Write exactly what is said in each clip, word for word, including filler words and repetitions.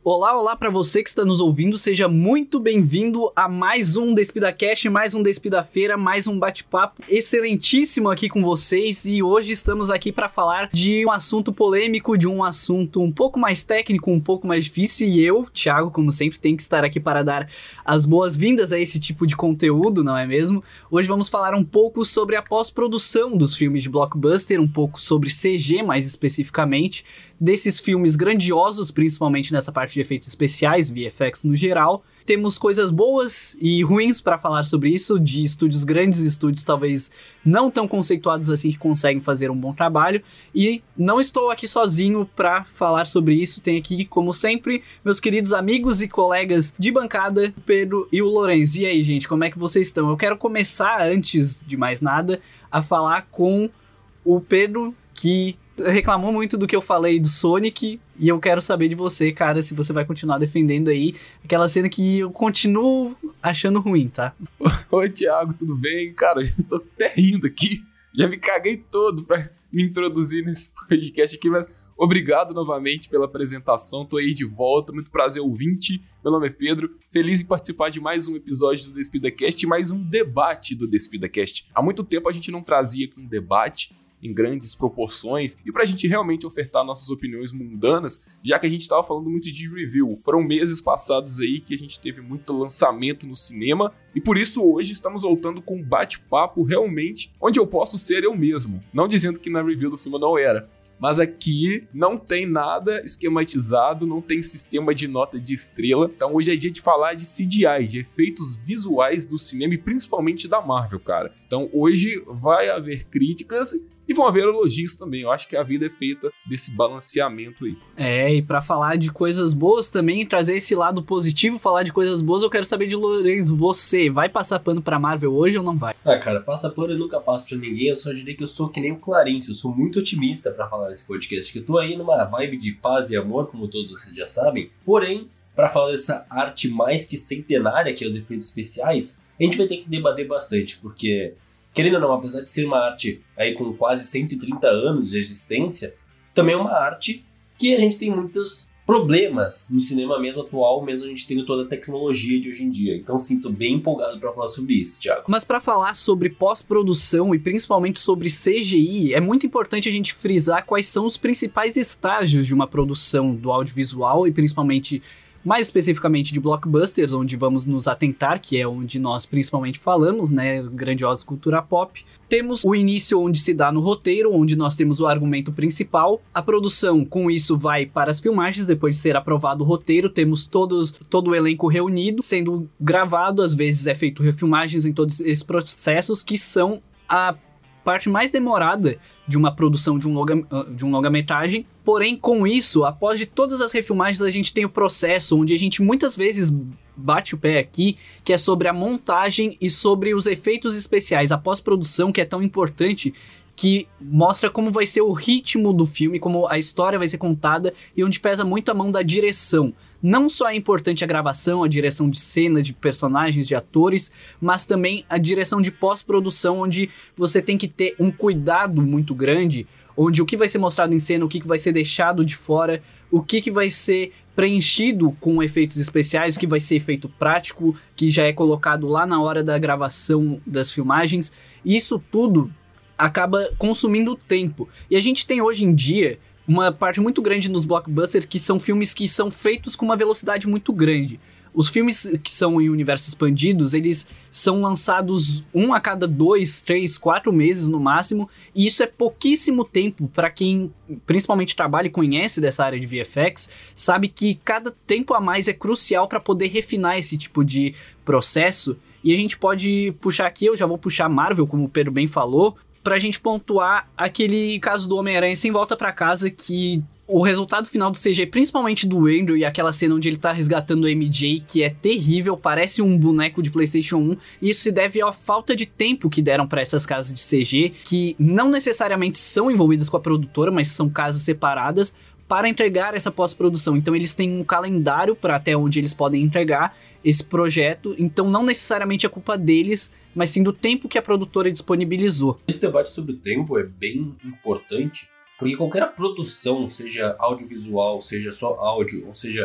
Olá, olá para você que está nos ouvindo, seja muito bem-vindo a mais um DespidaCast, mais um Despida-feira, mais um bate-papo excelentíssimo aqui com vocês e hoje estamos aqui para falar de um assunto polêmico, de um assunto um pouco mais técnico, um pouco mais difícil e eu, Thiago, como sempre, tenho que estar aqui para dar as boas-vindas a esse tipo de conteúdo, não é mesmo? Hoje vamos falar um pouco sobre a pós-produção dos filmes de blockbuster, um pouco sobre C G mais especificamente, desses filmes grandiosos, principalmente nessa parte de efeitos especiais, V F X no geral. Temos coisas boas e ruins para falar sobre isso, de estúdios grandes, estúdios talvez não tão conceituados assim que conseguem fazer um bom trabalho. E não estou aqui sozinho para falar sobre isso, tem aqui, como sempre, meus queridos amigos e colegas de bancada, o Pedro e o Lourenço. E aí, gente, como é que vocês estão? Eu quero começar, antes de mais nada, a falar com o Pedro, que reclamou muito do que eu falei do Sonic, e eu quero saber de você, cara, se você vai continuar defendendo aí aquela cena que eu continuo achando ruim, tá? Oi, Thiago, tudo bem? Cara, eu tô até rindo aqui, já me caguei todo pra me introduzir nesse podcast aqui, mas obrigado novamente pela apresentação, tô aí de volta, muito prazer ouvinte, meu nome é Pedro, feliz em participar de mais um episódio do DespidaCast e mais um debate do DespidaCast. Há muito tempo a gente não trazia aqui um debate em grandes proporções, e pra gente realmente ofertar nossas opiniões mundanas, já que a gente tava falando muito de review. Foram meses passados aí que a gente teve muito lançamento no cinema, e por isso hoje estamos voltando com um bate-papo realmente onde eu posso ser eu mesmo. Não dizendo que na review do filme eu não era, mas aqui não tem nada esquematizado, não tem sistema de nota de estrela. Então hoje é dia de falar de C G I, de efeitos visuais do cinema e principalmente da Marvel, cara. Então hoje vai haver críticas e vão haver elogios também. Eu acho que a vida é feita desse balanceamento aí. É, e pra falar de coisas boas também, trazer esse lado positivo, falar de coisas boas, eu quero saber de Lourenço, você vai passar pano pra Marvel hoje ou não vai? Ah, cara, passa pano eu nunca passo pra ninguém, eu só diria que eu sou que nem o Clarence, eu sou muito otimista pra falar nesse podcast, que eu tô aí numa vibe de paz e amor, como todos vocês já sabem, porém, pra falar dessa arte mais que centenária, que é os efeitos especiais, a gente vai ter que debater bastante, porque, querendo ou não, apesar de ser uma arte aí com quase cento e trinta anos de existência, também é uma arte que a gente tem muitos problemas no cinema mesmo atual, mesmo a gente tendo toda a tecnologia de hoje em dia. Então sinto bem empolgado para falar sobre isso, Thiago. Mas para falar sobre pós-produção e principalmente sobre C G I, é muito importante a gente frisar quais são os principais estágios de uma produção do audiovisual e principalmente, mais especificamente de blockbusters, onde vamos nos atentar, que é onde nós principalmente falamos, né, grandiosa cultura pop. Temos o início onde se dá no roteiro, onde nós temos o argumento principal. A produção, com isso, vai para as filmagens, depois de ser aprovado o roteiro, temos todos, todo o elenco reunido, sendo gravado, às vezes é feito refilmagens em todos esses processos, que são a parte mais demorada de uma produção de um, longa, de um longa-metragem. Porém, com isso, após de todas as refilmagens, a gente tem o processo onde a gente muitas vezes bate o pé aqui, que é sobre a montagem e sobre os efeitos especiais, a pós-produção, que é tão importante, que mostra como vai ser o ritmo do filme, como a história vai ser contada e onde pesa muito a mão da direção. Não só é importante a gravação, a direção de cena, de personagens, de atores, mas também a direção de pós-produção, onde você tem que ter um cuidado muito grande, onde o que vai ser mostrado em cena, o que vai ser deixado de fora, o que vai ser preenchido com efeitos especiais, o que vai ser efeito prático, que já é colocado lá na hora da gravação das filmagens. Isso tudo acaba consumindo tempo. E a gente tem hoje em dia uma parte muito grande nos blockbusters que são filmes que são feitos com uma velocidade muito grande. Os filmes que são em universos expandidos, eles são lançados um a cada dois, três, quatro meses no máximo, e isso é pouquíssimo tempo para quem principalmente trabalha e conhece dessa área de V F X, sabe que cada tempo a mais é crucial para poder refinar esse tipo de processo. E a gente pode puxar aqui, eu já vou puxar Marvel, como o Pedro bem falou, pra gente pontuar aquele caso do Homem-Aranha Sem Volta Pra Casa, que o resultado final do C G, principalmente do Andrew e aquela cena onde ele tá resgatando o M J, que é terrível, parece um boneco de PlayStation um, e isso se deve à falta de tempo que deram pra essas casas de C G, que não necessariamente são envolvidas com a produtora, mas são casas separadas, para entregar essa pós-produção. Então eles têm um calendário para até onde eles podem entregar esse projeto, então não necessariamente é culpa deles, mas sim do tempo que a produtora disponibilizou. Esse debate sobre o tempo é bem importante, porque qualquer produção, seja audiovisual, seja só áudio, ou seja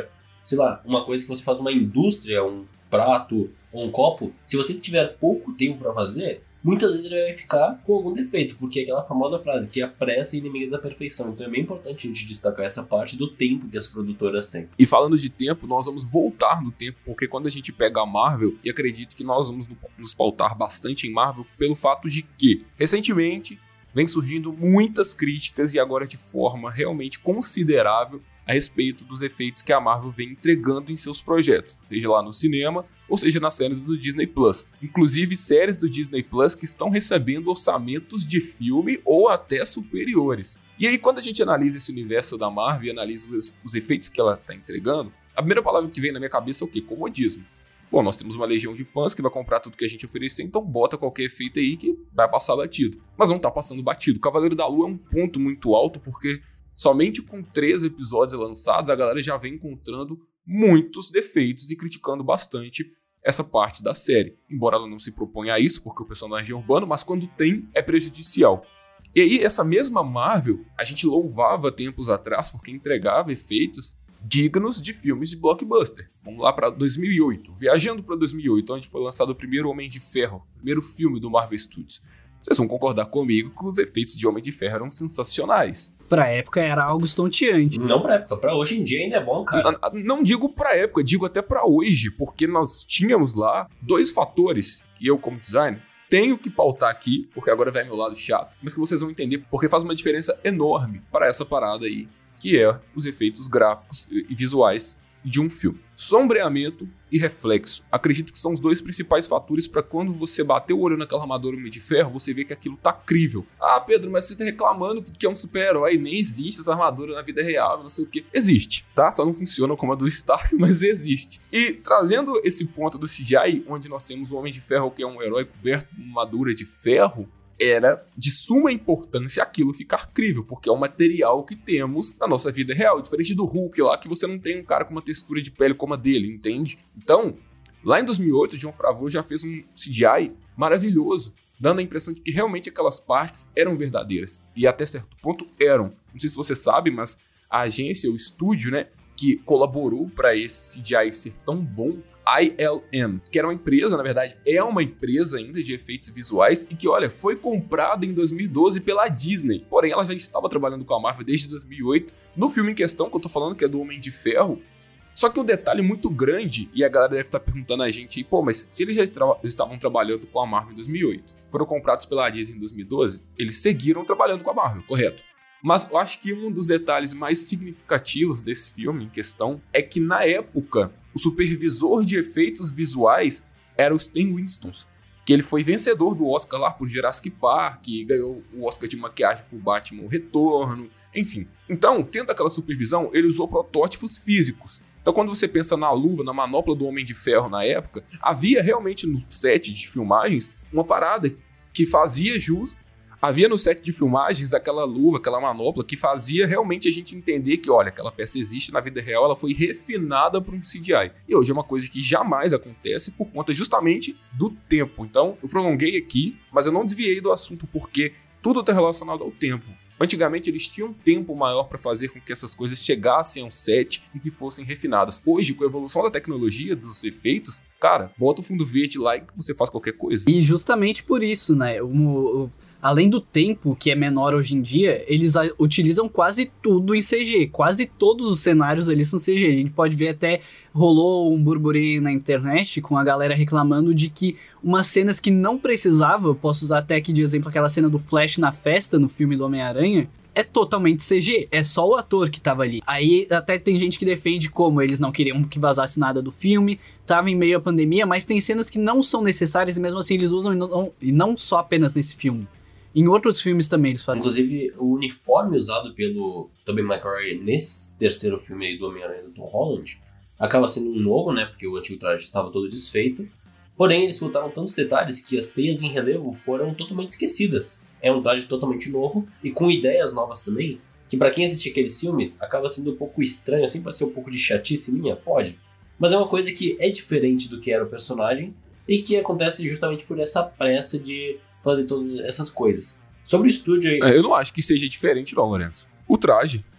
sei lá, uma coisa que você faz uma indústria, um prato ou um copo, se você tiver pouco tempo para fazer, muitas vezes ele vai ficar com algum defeito, porque é aquela famosa frase que a pressa é inimiga da perfeição. Então é bem importante a gente destacar essa parte do tempo que as produtoras têm. E falando de tempo, nós vamos voltar no tempo, porque quando a gente pega a Marvel, e acredito que nós vamos nos pautar bastante em Marvel, pelo fato de que, recentemente, vem surgindo muitas críticas e agora de forma realmente considerável a respeito dos efeitos que a Marvel vem entregando em seus projetos, seja lá no cinema ou seja nas séries do Disney Plus. Inclusive séries do Disney Plus que estão recebendo orçamentos de filme ou até superiores. E aí quando a gente analisa esse universo da Marvel e analisa os, os efeitos que ela está entregando, a primeira palavra que vem na minha cabeça é o quê? Comodismo. Bom, nós temos uma legião de fãs que vai comprar tudo que a gente oferecer, então bota qualquer efeito aí que vai passar batido. Mas não tá passando batido. Cavaleiro da Lua é um ponto muito alto, porque somente com três episódios lançados, a galera já vem encontrando muitos defeitos e criticando bastante essa parte da série. Embora ela não se proponha a isso, porque o personagem é urbano, mas quando tem, é prejudicial. E aí, essa mesma Marvel, a gente louvava tempos atrás, porque entregava efeitos dignos de filmes de blockbuster. Vamos lá para dois mil e oito. Viajando para dois mil e oito, onde foi lançado o primeiro Homem de Ferro, o primeiro filme do Marvel Studios. Vocês vão concordar comigo que os efeitos de Homem de Ferro eram sensacionais. Pra época era algo estonteante. Não pra época, pra hoje em dia ainda é bom, cara. Não, não digo pra época, digo até pra hoje, porque nós tínhamos lá dois fatores que eu, como designer, tenho que pautar aqui, porque agora vai meu lado chato, mas que vocês vão entender porque faz uma diferença enorme para essa parada aí, que é os efeitos gráficos e visuais de um filme. Sombreamento e reflexo. Acredito que são os dois principais fatores para quando você bater o olho naquela armadura Homem de Ferro, você vê que aquilo tá crível. Ah, Pedro, mas você tá reclamando porque é um super-herói, nem existe essa armadura na vida real, não sei o que. Existe, tá? Só não funciona como a do Stark, mas existe. E trazendo esse ponto do C G I, onde nós temos o Homem de Ferro, que é um herói coberto de uma armadura de ferro, era de suma importância aquilo ficar crível, porque é um material que temos na nossa vida real, diferente do Hulk lá, que você não tem um cara com uma textura de pele como a dele, entende? Então, lá em dois mil e oito, o Jon Favreau já fez um C G I maravilhoso, dando a impressão de que realmente aquelas partes eram verdadeiras, e até certo ponto eram. Não sei se você sabe, mas a agência, o estúdio, né, que colaborou para esse C G I ser tão bom, I L M, que era uma empresa, na verdade, é uma empresa ainda de efeitos visuais e que, olha, foi comprada em dois mil e doze pela Disney. Porém, ela já estava trabalhando com a Marvel desde dois mil e oito, no filme em questão, que eu tô falando, que é do Homem de Ferro. Só que um detalhe muito grande, e a galera deve estar perguntando a gente aí, pô, mas se eles já estra- estavam trabalhando com a Marvel em dois mil e oito, foram comprados pela Disney em dois mil e doze, eles seguiram trabalhando com a Marvel, correto? Mas eu acho que um dos detalhes mais significativos desse filme em questão é que, na época, o supervisor de efeitos visuais era o Stan Winston, que ele foi vencedor do Oscar lá por Jurassic Park, e ganhou o Oscar de maquiagem por Batman o Retorno, enfim. Então, tendo aquela supervisão, ele usou protótipos físicos. Então, quando você pensa na luva, na manopla do Homem de Ferro na época, havia realmente no set de filmagens uma parada que fazia jus. Havia no set de filmagens aquela luva, aquela manopla que fazia realmente a gente entender que, olha, aquela peça existe na vida real, ela foi refinada por um C G I. E hoje é uma coisa que jamais acontece por conta justamente do tempo. Então, eu prolonguei aqui, mas eu não desviei do assunto porque tudo está relacionado ao tempo. Antigamente eles tinham um tempo maior para fazer com que essas coisas chegassem ao set e que fossem refinadas. Hoje, com a evolução da tecnologia, dos efeitos, cara, bota o fundo verde lá e você faz qualquer coisa. E justamente por isso, né, o, o, além do tempo, que é menor hoje em dia, eles a, utilizam quase tudo em C G. Quase todos os cenários ali são C G. A gente pode ver até, rolou um burburinho na internet com a galera reclamando de que umas cenas que não precisava, eu posso usar até aqui de exemplo aquela cena do Flash na festa no filme do Homem-Aranha, é totalmente C G, é só o ator que tava ali. Aí até tem gente que defende como eles não queriam que vazasse nada do filme, tava em meio à pandemia, mas tem cenas que não são necessárias e mesmo assim eles usam e não, e não só apenas nesse filme. Em outros filmes também eles fazem. Inclusive, o uniforme usado pelo Tobey Maguire nesse terceiro filme aí do Homem-Aranha do Tom Holland acaba sendo um novo, né? Porque o antigo traje estava todo desfeito. Porém, eles botaram tantos detalhes que as teias em relevo foram totalmente esquecidas. É um traje totalmente novo e com ideias novas também, que pra quem assiste aqueles filmes acaba sendo um pouco estranho, assim, pode ser um pouco de chatice minha, pode. Mas é uma coisa que é diferente do que era o personagem e que acontece justamente por essa pressa de fazer todas essas coisas. Sobre o estúdio aí... É, eu não acho que seja diferente não, Lourenço. O traje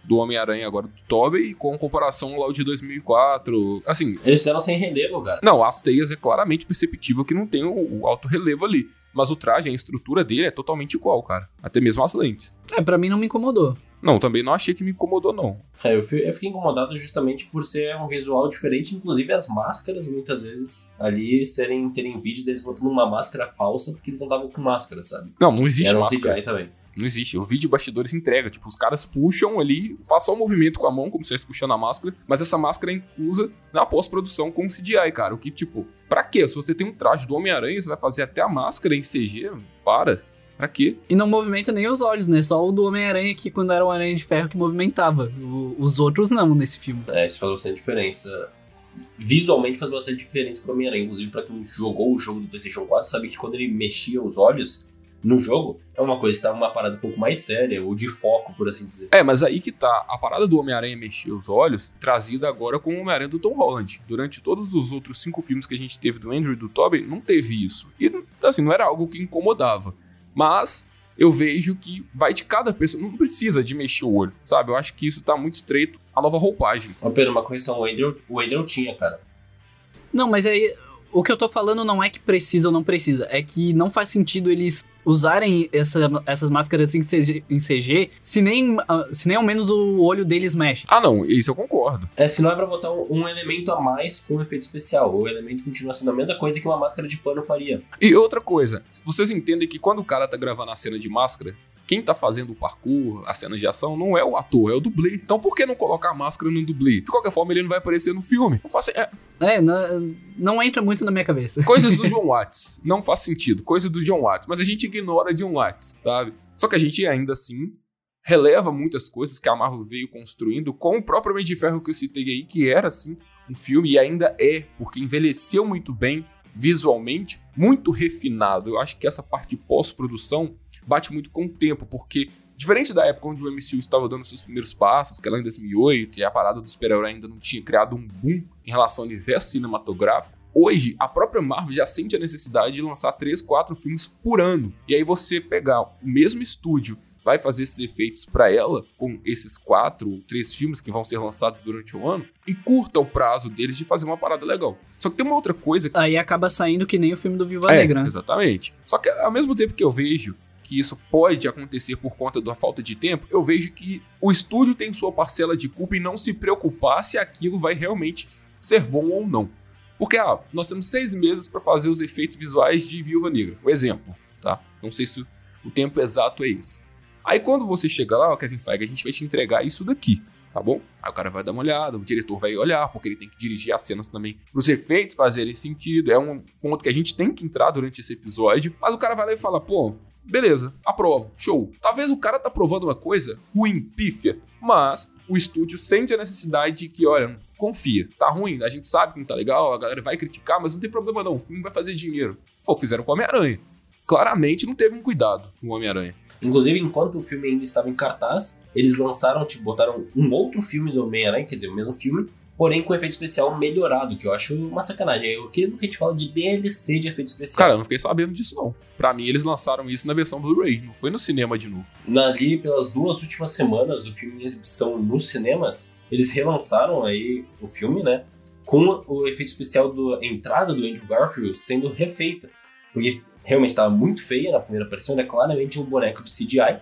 do Homem-Aranha agora do Tobey, com comparação lá ao de dois mil e quatro. Assim, eles fizeram sem relevo, cara. Não, as teias é claramente perceptível que não tem o, o alto relevo ali. Mas o traje, a estrutura dele é totalmente igual, cara. Até mesmo as lentes. É, pra mim não me incomodou. Não, também não achei que me incomodou, não. É, eu fiquei incomodado justamente por ser um visual diferente, inclusive as máscaras, muitas vezes, ali, serem, terem vídeos deles botando uma máscara falsa, porque eles andavam com máscara, sabe? Não, não existe Era um máscara. C G I também. Não existe. O vídeo de bastidores entrega. Tipo, os caras puxam ali, faz só um movimento com a mão, como se estivesse puxando a máscara, mas essa máscara é inclusa na pós-produção com C G I, cara. O que, tipo, pra quê? Se você tem um traje do Homem-Aranha, você vai fazer até a máscara em C G? Para. Pra quê? E não movimenta nem os olhos, né? Só o do Homem-Aranha que quando era o Aranha de Ferro que movimentava. O, os outros não nesse filme. É, isso faz bastante diferença. Visualmente faz bastante diferença pro Homem-Aranha. Inclusive, pra quem jogou o jogo do PlayStation quatro, sabe que quando ele mexia os olhos no jogo, é uma coisa que tá uma parada um pouco mais séria, ou de foco, por assim dizer. É, mas aí que tá. A parada do Homem-Aranha mexer os olhos, trazida agora com o Homem-Aranha do Tom Holland. Durante todos os outros cinco filmes que a gente teve do Andrew e do Tobey, não teve isso. E, assim, não era algo que incomodava. Mas eu vejo que vai de cada pessoa. Não precisa de mexer o olho, sabe? Eu acho que isso tá muito estreito à nova roupagem. Ó, Pedro, uma correção. O Andrew, o Andrew tinha, cara. Não, mas aí... O que eu tô falando não é que precisa ou não precisa, é que não faz sentido eles usarem essa, essas máscaras em C G, em C G se, nem, se nem ao menos o olho deles mexe. Ah, não, isso eu concordo. É, se não é pra botar um, um elemento a mais com um efeito especial, o elemento continua sendo a mesma coisa que uma máscara de pano faria. E outra coisa, vocês entendem que quando o cara tá gravando a cena de máscara, quem tá fazendo o parkour, as cenas de ação, não é o ator, é o dublê. Então por que não colocar a máscara no dublê? De qualquer forma, ele não vai aparecer no filme. Não faz... é... É, não, não entra muito na minha cabeça. Coisas do John Watts. Não faz sentido. Coisas do John Watts. Mas a gente ignora John Watts, sabe? Só que a gente ainda assim releva muitas coisas que a Marvel veio construindo com o próprio Homem de Ferro que eu citei aí, que era, assim, um filme, e ainda é, porque envelheceu muito bem visualmente, muito refinado. Eu acho que essa parte de pós-produção bate muito com o tempo, porque diferente da época onde o M C U estava dando seus primeiros passos, que era lá em dois mil e oito, e a parada do super-herói ainda não tinha criado um boom em relação ao universo cinematográfico, hoje a própria Marvel já sente a necessidade de lançar três, quatro filmes por ano. E aí você pegar o mesmo estúdio, vai fazer esses efeitos para ela, com esses quatro, três filmes que vão ser lançados durante o ano, e curta o prazo deles de fazer uma parada legal. Só que tem uma outra coisa... Aí acaba saindo que nem o filme do Viúva é, Negra, né? Exatamente. Só que ao mesmo tempo que eu vejo que isso pode acontecer por conta da falta de tempo, eu vejo que o estúdio tem sua parcela de culpa em não se preocupar se aquilo vai realmente ser bom ou não. Porque, ah, nós temos seis meses para fazer os efeitos visuais de Viúva Negra. Um exemplo, tá? Não sei se o tempo exato é esse. Aí quando você chega lá, ó, Kevin Feige, a gente vai te entregar isso daqui, tá bom? Aí o cara vai dar uma olhada, o diretor vai olhar, porque ele tem que dirigir as cenas também para os efeitos fazerem sentido. É um ponto que a gente tem que entrar durante esse episódio. Mas o cara vai lá e fala, pô, beleza, aprovo, show. Talvez o cara tá provando uma coisa ruim, pífia, mas o estúdio sente a necessidade de que, olha, confia, tá ruim, a gente sabe que não tá legal, a galera vai criticar, mas não tem problema não, o filme vai fazer dinheiro. Foi o que fizeram com o Homem-Aranha. Claramente não teve um cuidado com o Homem-Aranha. Inclusive, enquanto o filme ainda estava em cartaz, eles lançaram, tipo, botaram um outro filme do Homem-Aranha, quer dizer, o mesmo filme, porém com efeito especial melhorado, que eu acho uma sacanagem. O que a gente fala de D L C de efeito especial? Cara, eu não fiquei sabendo disso, não. Pra mim, eles lançaram isso na versão Blu-ray, não foi no cinema de novo. Ali, pelas duas últimas semanas do filme em exibição nos cinemas, eles relançaram aí o filme, né, com o efeito especial da entrada do Andrew Garfield sendo refeita. Porque realmente estava muito feia na primeira aparição, era claramente um boneco de C G I.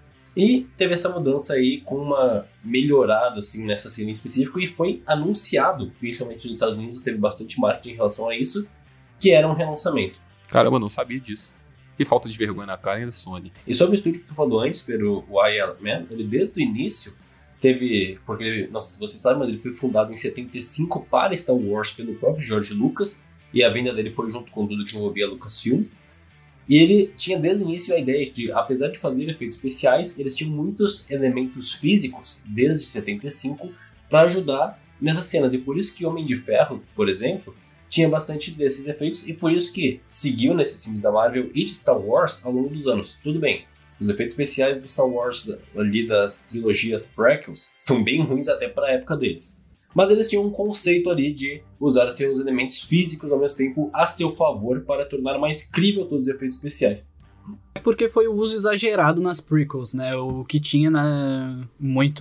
E teve essa mudança aí com uma melhorada assim, nessa cena em específico, e foi anunciado, principalmente nos Estados Unidos, teve bastante marketing em relação a isso, que era um relançamento. Caramba, não sabia disso. Que falta de vergonha na cara ainda Sony. E sobre o estúdio que tu falou antes, pelo Wyatt Man, ele desde o início teve, porque ele, não sei se vocês sabem, mas ele foi fundado em setenta e cinco para Star Wars pelo próprio George Lucas, e a venda dele foi junto com tudo que envolvia Lucasfilms. E ele tinha desde o início a ideia de, apesar de fazer efeitos especiais, eles tinham muitos elementos físicos, desde setenta e cinco, para ajudar nessas cenas. E por isso que Homem de Ferro, por exemplo, tinha bastante desses efeitos, e por isso que seguiu nesses filmes da Marvel e de Star Wars ao longo dos anos. Tudo bem, os efeitos especiais do Star Wars, ali das trilogias prequels, são bem ruins até para a época deles. Mas eles tinham um conceito ali de usar seus elementos físicos ao mesmo tempo a seu favor para tornar mais crível todos os efeitos especiais. É porque foi o uso exagerado nas prequels, né? O que tinha na... muito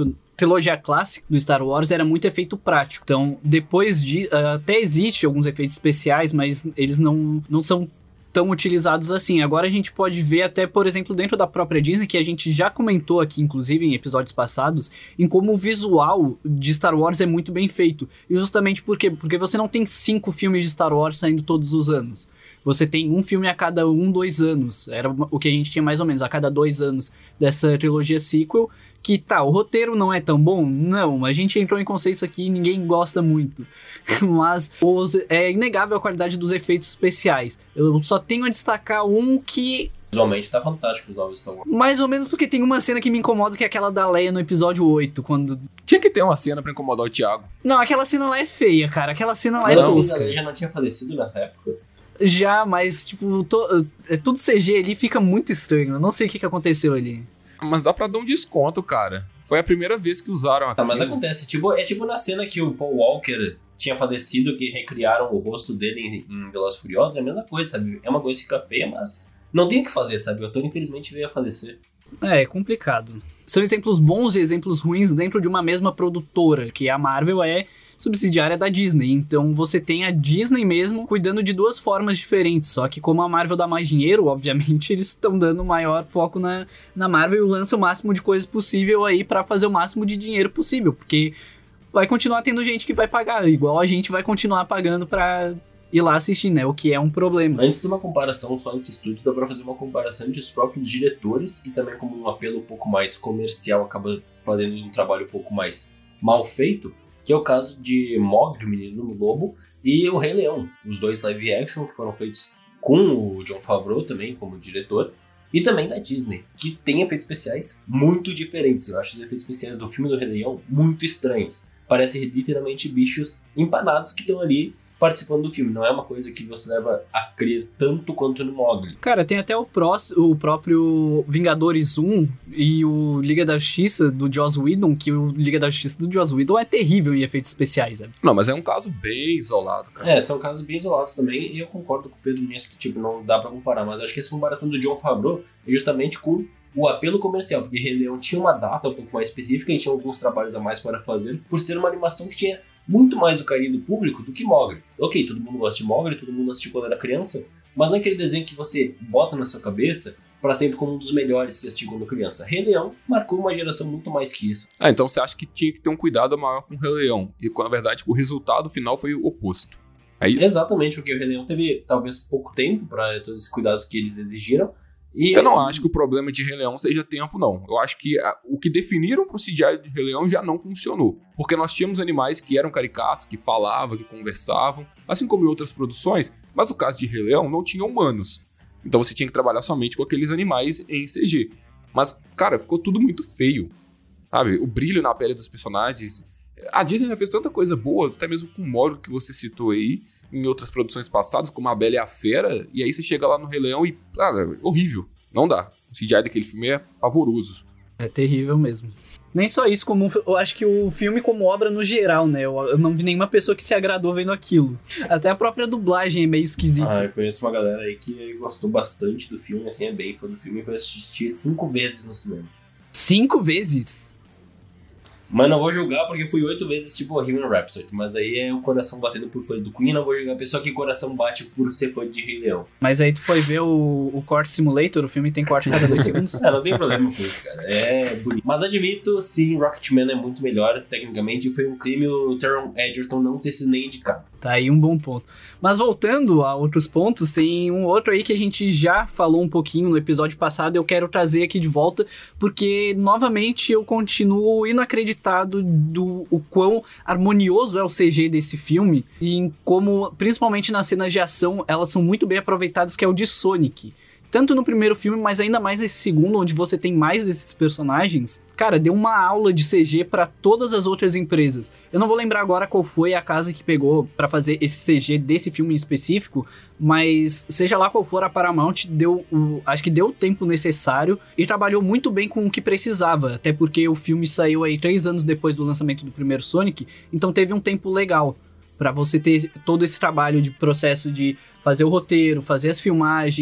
trilogia clássica do Star Wars era muito efeito prático. Então, depois de... Uh, até existe alguns efeitos especiais, mas eles não, não são tão utilizados assim. Agora a gente pode ver até, por exemplo, dentro da própria Disney, que a gente já comentou aqui, inclusive, em episódios passados, em como o visual de Star Wars é muito bem feito. E justamente por quê? Porque você não tem cinco filmes de Star Wars saindo todos os anos. Você tem um filme a cada um, dois anos. Era o que a gente tinha mais ou menos, a cada dois anos dessa trilogia sequel. Que tá, o roteiro não é tão bom? Não, a gente entrou em conceitos aqui e ninguém gosta muito. Mas os, é inegável a qualidade dos efeitos especiais. Eu só tenho a destacar um que... Visualmente tá fantástico os novos Star Wars. Mais ou menos porque tem uma cena que me incomoda, que é aquela da Leia no episódio oito, quando... Tinha que ter uma cena pra incomodar o Thiago. Não, aquela cena lá é feia, cara. Aquela cena lá Não, é tosca. A Leia já não tinha falecido nessa época? Já, mas, tipo, to... é tudo C G ali, fica muito estranho. Eu não sei o que, que aconteceu ali. Mas dá pra dar um desconto, cara. Foi a primeira vez que usaram a Tá, mas acontece. Tipo, é tipo na cena que o Paul Walker tinha falecido, que recriaram o rosto dele em, em Velozes e Furiosos. É a mesma coisa, sabe? É uma coisa que fica feia, mas não tem o que fazer, sabe? O ator, infelizmente, veio a falecer. É, é complicado. São exemplos bons e exemplos ruins dentro de uma mesma produtora, que a Marvel é subsidiária da Disney. Então você tem a Disney mesmo cuidando de duas formas diferentes, só que como a Marvel dá mais dinheiro, obviamente eles estão dando maior foco na, na Marvel e lançam o máximo de coisas possível aí pra fazer o máximo de dinheiro possível, porque vai continuar tendo gente que vai pagar, igual a gente vai continuar pagando pra ir lá assistir, né, o que é um problema. Antes de uma comparação só entre estúdios, dá pra fazer uma comparação entre os próprios diretores, e também como um apelo um pouco mais comercial acaba fazendo um trabalho um pouco mais mal feito, que é o caso de Mowgli, o Menino Lobo, e o Rei Leão, os dois live action que foram feitos com o Jon Favreau também como diretor, e também da Disney, que tem efeitos especiais muito diferentes. Eu acho os efeitos especiais do filme do Rei Leão muito estranhos. Parecem literalmente bichos empanados que estão ali participando do filme. Não é uma coisa que você leva a crer tanto quanto no Mowgli. Cara, tem até o, pró o próprio Vingadores um e o Liga da Justiça do Joss Whedon, que o Liga da Justiça do Joss Whedon é terrível em efeitos especiais, sabe? Não, mas é um caso bem isolado, cara. É, são casos bem isolados também, e eu concordo com o Pedro nisso, que tipo, não dá pra comparar, mas eu acho que essa comparação do Jon Favreau é justamente com o apelo comercial, porque Rei Leão tinha uma data um pouco mais específica e tinha alguns trabalhos a mais para fazer, por ser uma animação que tinha muito mais o carinho do público do que Mowgli. Ok, todo mundo gosta de Mowgli, todo mundo assistiu quando era criança, mas não é aquele desenho que você bota na sua cabeça para sempre como um dos melhores que assistiu quando criança. Rei Leão marcou uma geração muito mais que isso. Ah, então você acha que tinha que ter um cuidado maior com o Rei Leão, e na verdade o resultado final foi o oposto. É isso? Exatamente, porque o Rei Leão teve talvez pouco tempo para todos os cuidados que eles exigiram. E eu não acho que o problema de Rei Leão seja tempo, não. Eu acho que a, o que definiram pro C G I de Rei Leão já não funcionou. Porque nós tínhamos animais que eram caricatos, que falavam, que conversavam, assim como em outras produções, mas no caso de Rei Leão não tinha humanos. Então você tinha que trabalhar somente com aqueles animais em C G. Mas, cara, ficou tudo muito feio, sabe? O brilho na pele dos personagens. A Disney já fez tanta coisa boa, até mesmo com o Mowgli que você citou aí, em outras produções passadas, como A Bela e a Fera, e aí você chega lá no Rei Leão e, cara, horrível. Não dá. O C G I daquele filme é pavoroso. É terrível mesmo. Nem só isso, como eu acho que o filme como obra no geral, né? Eu, eu não vi nenhuma pessoa que se agradou vendo aquilo. Até a própria dublagem é meio esquisita. Ah, eu conheço uma galera aí que gostou bastante do filme, assim, é bem fã do filme, e foi assistir cinco vezes no cinema. Cinco vezes? Mas não vou julgar porque fui oito vezes tipo Bohemian Rhapsody. Mas aí é o coração batendo por fã do Queen. Não vou julgar a pessoa que o coração bate por ser fã de Rei Leão. Mas aí tu foi ver o, o Corte Simulator, o filme tem corte a cada dois segundos. Ah, não tem problema com isso, cara. É bonito. Mas admito, sim, Rocketman é muito melhor tecnicamente. E foi um crime o Taron Egerton não ter sido nem indicado. Tá aí um bom ponto. Mas voltando a outros pontos, tem um outro aí que a gente já falou um pouquinho no episódio passado, eu quero trazer aqui de volta, porque novamente eu continuo inacreditado do o quão harmonioso é o C G desse filme, e em como, principalmente nas cenas de ação, elas são muito bem aproveitadas, que é o de Sonic. Tanto no primeiro filme, mas ainda mais nesse segundo, onde você tem mais desses personagens. Cara, deu uma aula de C G pra todas as outras empresas. Eu não vou lembrar agora qual foi a casa que pegou pra fazer esse C G desse filme em específico, mas seja lá qual for, a Paramount deu o, acho que deu o tempo necessário e trabalhou muito bem com o que precisava, até porque o filme saiu aí três anos depois do lançamento do primeiro Sonic, então teve um tempo legal pra você ter todo esse trabalho de processo de fazer o roteiro, fazer as filmagens,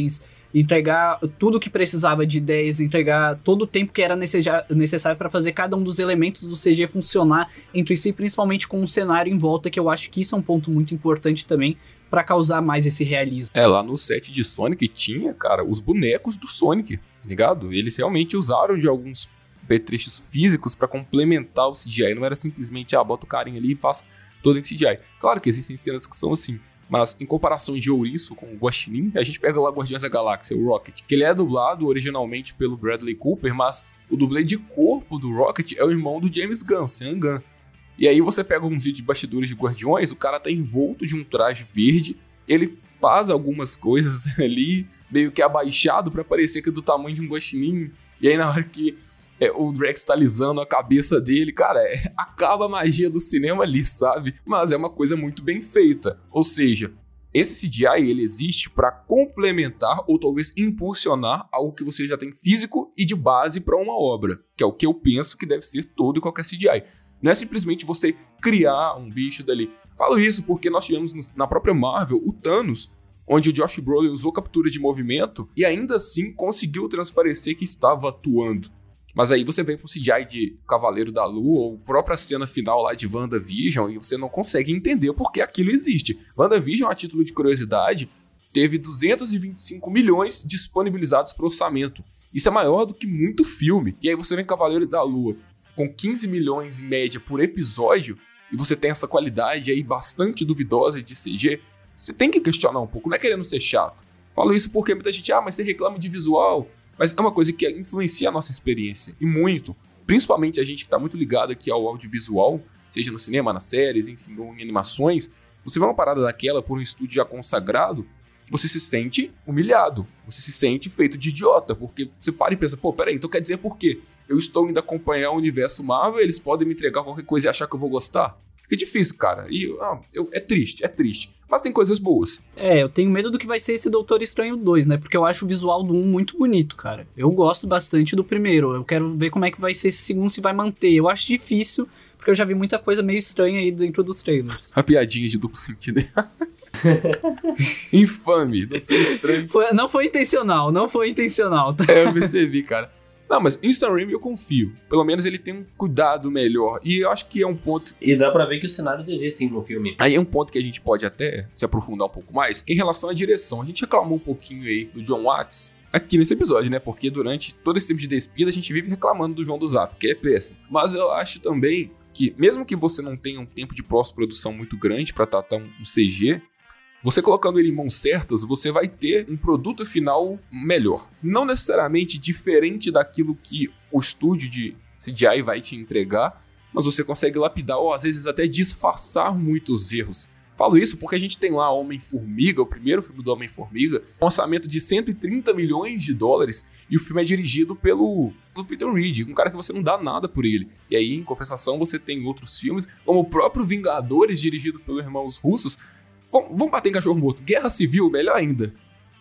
entregar tudo o que precisava de ideias, entregar todo o tempo que era necessário para fazer cada um dos elementos do C G funcionar entre si, principalmente com o cenário em volta, que eu acho que isso é um ponto muito importante também para causar mais esse realismo. É, lá no set de Sonic tinha, cara, os bonecos do Sonic, ligado? Eles realmente usaram de alguns petrechos físicos para complementar o C G I, não era simplesmente, ah, bota o carinha ali e faz todo em C G I. Claro que existem cenas que são assim, mas em comparação de Ouriço com o Guaxinim, a gente pega lá Guardiões da Galáxia, o Rocket, que ele é dublado originalmente pelo Bradley Cooper, mas o dublê de corpo do Rocket é o irmão do James Gunn, Sean Gunn. E aí você pega uns vídeos de bastidores de Guardiões, o cara tá envolto de um traje verde, ele faz algumas coisas ali, meio que abaixado pra parecer que é do tamanho de um Guaxinim, e aí na hora que é, o Drax tá alisando a cabeça dele, cara, é, acaba a magia do cinema ali, sabe? Mas é uma coisa muito bem feita, ou seja, esse C G I ele existe para complementar ou talvez impulsionar algo que você já tem físico e de base para uma obra, que é o que eu penso que deve ser todo e qualquer C G I. Não é simplesmente você criar um bicho dali. Falo isso porque nós tivemos na própria Marvel o Thanos, onde o Josh Brolin usou captura de movimento e ainda assim conseguiu transparecer que estava atuando. Mas aí você vem pro C G I de Cavaleiro da Lua, ou a própria cena final lá de WandaVision, e você não consegue entender por que aquilo existe. WandaVision, a título de curiosidade, teve duzentos e vinte e cinco milhões disponibilizados para orçamento. Isso é maior do que muito filme. E aí você vem Cavaleiro da Lua, com quinze milhões em média por episódio, e você tem essa qualidade aí bastante duvidosa de C G, você tem que questionar um pouco, não é querendo ser chato. Falo isso porque muita gente, ah, mas você reclama de visual. Mas é uma coisa que influencia a nossa experiência, e muito. Principalmente a gente que está muito ligado aqui ao audiovisual, seja no cinema, nas séries, enfim, ou em animações. Você vê uma parada daquela por um estúdio já consagrado, você se sente humilhado, você se sente feito de idiota, porque você para e pensa, pô, peraí, então quer dizer por quê? Eu estou indo acompanhar o universo Marvel, eles podem me entregar qualquer coisa e achar que eu vou gostar? Fica difícil, cara, e ah, eu, é triste, é triste. Mas tem coisas boas. É, eu tenho medo do que vai ser esse Doutor Estranho dois, né? Porque eu acho o visual do um muito bonito, cara. Eu gosto bastante do primeiro. Eu quero ver como é que vai ser esse segundo, se vai manter. Eu acho difícil, porque eu já vi muita coisa meio estranha aí dentro dos trailers. A piadinha de duplo sentido. Infame, Doutor Estranho. Foi, não foi intencional, não foi intencional. Tá? É, eu percebi, cara. Não, mas em Sam Raimi eu confio. Pelo menos ele tem um cuidado melhor. E eu acho que é um ponto... E dá pra ver que os cenários existem no filme. Aí é um ponto que a gente pode até se aprofundar um pouco mais, que é em relação à direção. A gente reclamou um pouquinho aí do John Watts aqui nesse episódio, né? Porque durante todo esse tempo de Despida a gente vive reclamando do João do Zap, que é péssimo. Mas eu acho também que, mesmo que você não tenha um tempo de pós-produção muito grande pra tratar um C G... Você colocando ele em mãos certas, você vai ter um produto final melhor. Não necessariamente diferente daquilo que o estúdio de C G I vai te entregar, mas você consegue lapidar ou às vezes até disfarçar muitos erros. Falo isso porque a gente tem lá Homem-Formiga, o primeiro filme do Homem-Formiga, um orçamento de cento e trinta milhões de dólares, e o filme é dirigido pelo, pelo Peter Reed, um cara que você não dá nada por ele. E aí, em compensação, você tem outros filmes, como o próprio Vingadores, dirigido pelos irmãos russos. Vamos bater em cachorro morto. Guerra Civil, melhor ainda.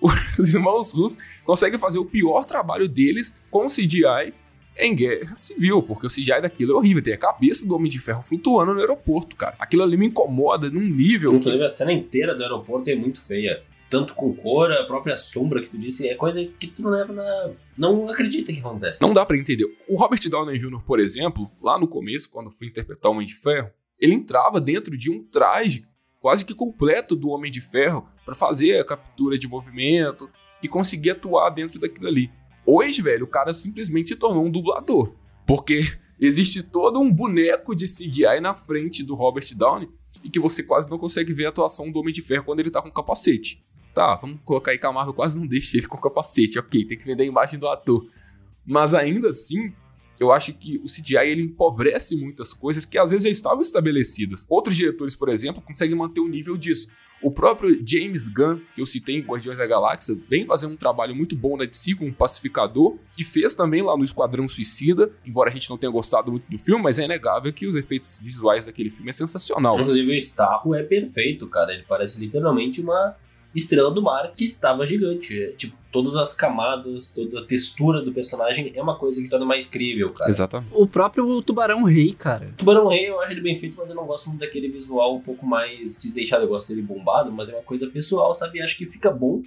Os irmãos russos conseguem fazer o pior trabalho deles com C G I em Guerra Civil, porque o C G I daquilo é horrível. Tem a cabeça do Homem de Ferro flutuando no aeroporto, cara. Aquilo ali me incomoda num nível... Inclusive, que... a cena inteira do aeroporto é muito feia. Tanto com cor, a própria sombra que tu disse, é coisa que tu não leva na... não acredita que acontece. Não dá pra entender. O Robert Downey Júnior, por exemplo, lá no começo, quando foi interpretar o Homem de Ferro, ele entrava dentro de um traje quase que completo do Homem de Ferro para fazer a captura de movimento e conseguir atuar dentro daquilo ali. Hoje, velho, o cara simplesmente se tornou um dublador, porque existe todo um boneco de C G I na frente do Robert Downey e que você quase não consegue ver a atuação do Homem de Ferro quando ele tá com capacete. Tá, vamos colocar aí que a Marvel quase não deixa ele com capacete, ok, tem que vender a imagem do ator. Mas ainda assim, eu acho que o C G I ele empobrece muitas coisas que às vezes já estavam estabelecidas. Outros diretores, por exemplo, conseguem manter o nível disso. O próprio James Gunn, que eu citei em Guardiões da Galáxia, vem fazendo um trabalho muito bom na D C com o Pacificador e fez também lá no Esquadrão Suicida, embora a gente não tenha gostado muito do filme, mas é inegável que os efeitos visuais daquele filme é sensacional. Inclusive o Starro é perfeito, cara. Ele parece literalmente uma estrela do mar que estava gigante. É, tipo, todas as camadas, toda a textura do personagem é uma coisa que torna mais incrível, cara. Exatamente. O próprio Tubarão Rei, cara. Tubarão Rei eu acho ele bem feito, mas eu não gosto muito daquele visual um pouco mais desleixado. Eu gosto dele bombado, mas é uma coisa pessoal, sabe? Acho que fica bom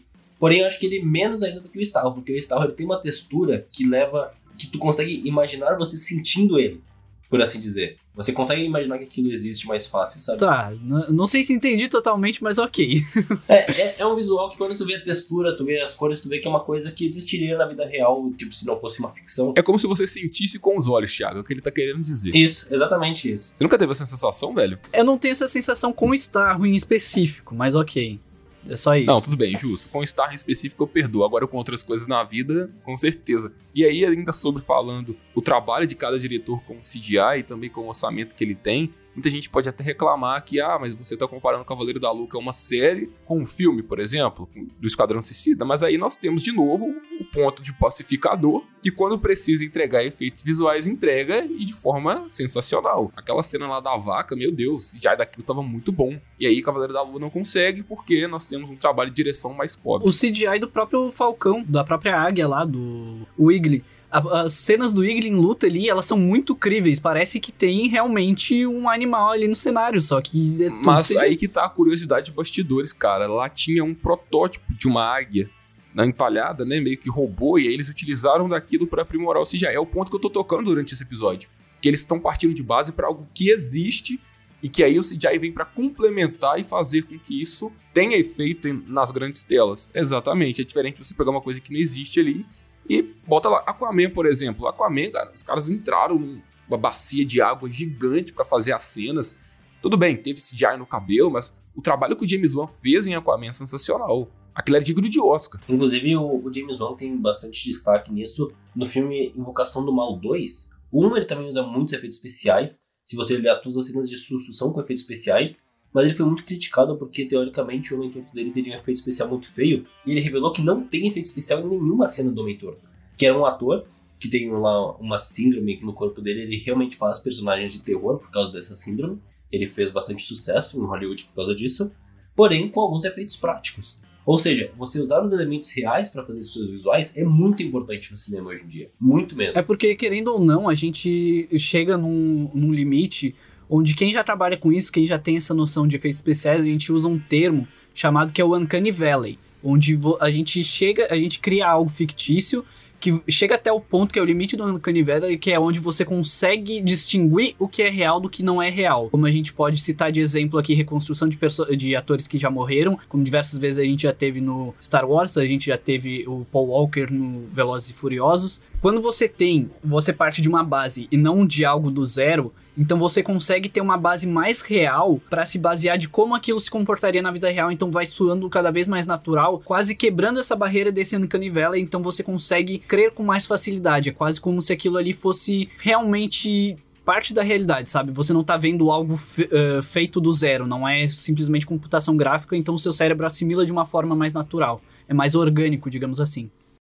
Porém, eu acho que ele é menos ainda do que o Starro, porque o Starro ele tem uma textura que leva... que tu consegue imaginar você sentindo ele, por assim dizer. Você consegue imaginar que aquilo existe mais fácil, sabe? Tá, n- não sei se entendi totalmente, mas ok. É, é, é um visual que quando tu vê a textura, tu vê as cores, tu vê que é uma coisa que existiria na vida real, tipo, se não fosse uma ficção. É como se você sentisse com os olhos, Thiago, é o que ele tá querendo dizer. Isso, exatamente isso. Você nunca teve essa sensação, velho? Eu não tenho essa sensação com o Starro em específico, mas ok. É só isso. Não, tudo bem, justo. Com Star em específico eu perdoo. Agora com outras coisas na vida, com certeza. E aí, ainda sobre falando o trabalho de cada diretor com o C G I e também com o orçamento que ele tem, muita gente pode até reclamar que, ah, mas você tá comparando Cavaleiro da Lua, que é uma série, com um filme, por exemplo, do Esquadrão Suicida. Mas aí nós temos, de novo, o ponto de pacificador, que quando precisa entregar efeitos visuais, entrega e de forma sensacional. Aquela cena lá da vaca, meu Deus, já daquilo tava muito bom. E aí Cavaleiro da Lua não consegue, porque nós temos um trabalho de direção mais pobre. O C G I do próprio Falcão, da própria águia lá, do Wiggly. A- As cenas do Wiggly em luta ali, elas são muito críveis. Parece que tem realmente um animal ali no cenário, só que é tudo Mas C G I. aí que tá a curiosidade de bastidores, cara. Lá tinha um protótipo de uma águia na empalhada, né? Meio que robô, e aí eles utilizaram daquilo pra aprimorar o C G I. É o ponto que eu tô tocando durante esse episódio. Que eles estão partindo de base pra algo que existe e que aí o C G I vem pra complementar e fazer com que isso tenha efeito em- nas grandes telas. Exatamente. É diferente você pegar uma coisa que não existe ali e bota lá. Aquaman, por exemplo. Aquaman, cara, os caras entraram numa bacia de água gigante pra fazer as cenas. Tudo bem, teve C G I no cabelo, mas o trabalho que o James Wan fez em Aquaman é sensacional. Aquilo é digno de Oscar. Inclusive, o, o James Wan tem bastante destaque nisso no filme Invocação do Mal dois. O um, ele também usa muitos efeitos especiais. Se você olhar, todas as cenas de susto são com efeitos especiais. Mas ele foi muito criticado porque, teoricamente, o Homem Torto dele teria um efeito especial muito feio. E ele revelou que não tem efeito especial em nenhuma cena do Homem Torto. Que era um ator que tem lá uma síndrome que no corpo dele, ele realmente faz personagens de terror por causa dessa síndrome. Ele fez bastante sucesso em Hollywood por causa disso. Porém, com alguns efeitos práticos. Ou seja, você usar os elementos reais para fazer seus visuais é muito importante no cinema hoje em dia. Muito mesmo. É porque, querendo ou não, a gente chega num, num limite onde quem já trabalha com isso, quem já tem essa noção de efeitos especiais, a gente usa um termo chamado que é o Uncanny Valley, onde vo- a gente chega, a gente cria algo fictício que chega até o ponto que é o limite do Uncanny Valley, que é onde você consegue distinguir o que é real do que não é real. Como a gente pode citar de exemplo aqui, reconstrução de, perso- de atores que já morreram, como diversas vezes a gente já teve no Star Wars, a gente já teve o Paul Walker no Velozes e Furiosos. Quando você tem, você parte de uma base e não de algo do zero, então você consegue ter uma base mais real para se basear de como aquilo se comportaria na vida real, então vai soando cada vez mais natural, quase quebrando essa barreira desse Uncanny Valley, então você consegue crer com mais facilidade, é quase como se aquilo ali fosse realmente parte da realidade, sabe? Você não tá vendo algo fe- uh, feito do zero, não é simplesmente computação gráfica, então o seu cérebro assimila de uma forma mais natural, é mais orgânico, digamos assim.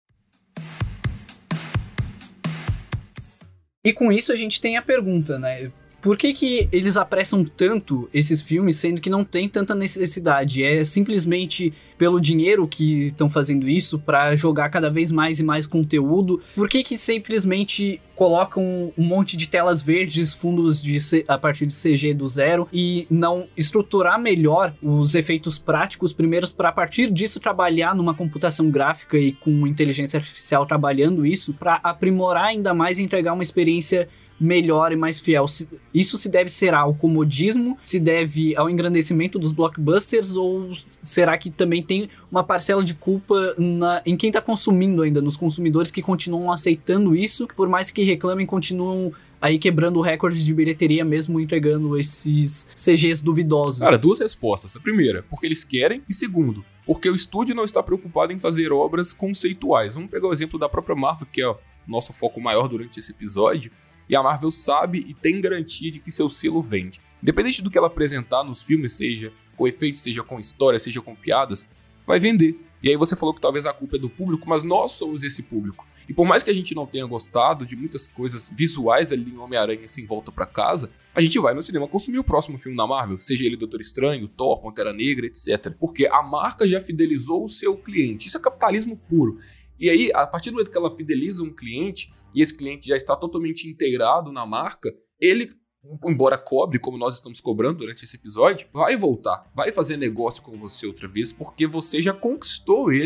E com isso a gente tem a pergunta, né? Por que que eles apressam tanto esses filmes, sendo que não tem tanta necessidade? É simplesmente pelo dinheiro que estão fazendo isso, para jogar cada vez mais e mais conteúdo? Por que que simplesmente colocam um monte de telas verdes, fundos de C- a partir de C G do zero, e não estruturar melhor os efeitos práticos primeiros, para a partir disso trabalhar numa computação gráfica e com inteligência artificial trabalhando isso, para aprimorar ainda mais e entregar uma experiência melhor e mais fiel? Isso se deve ser ao comodismo, se deve ao engrandecimento dos blockbusters, ou será que também tem uma parcela de culpa na, em quem está consumindo ainda, nos consumidores que continuam aceitando isso, que por mais que reclamem, continuam aí quebrando recordes de bilheteria mesmo entregando esses C Gs duvidosos? Cara, duas respostas. A primeira, porque eles querem, e segundo, porque o estúdio não está preocupado em fazer obras conceituais. Vamos pegar o exemplo da própria Marvel, que é o nosso foco maior durante esse episódio. E a Marvel sabe e tem garantia de que seu selo vende. Independente do que ela apresentar nos filmes, seja com efeitos, seja com história, seja com piadas, vai vender. E aí você falou que talvez a culpa é do público, mas nós somos esse público. E por mais que a gente não tenha gostado de muitas coisas visuais ali em Homem-Aranha Sem Volta Pra Casa, a gente vai no cinema consumir o próximo filme da Marvel, seja ele Doutor Estranho, Thor, Pantera Negra, etcétera. Porque a marca já fidelizou o seu cliente. Isso é capitalismo puro. E aí, a partir do momento que ela fideliza um cliente, e esse cliente já está totalmente integrado na marca, ele, embora cobre, como nós estamos cobrando durante esse episódio, vai voltar, vai fazer negócio com você outra vez, porque você já conquistou ele.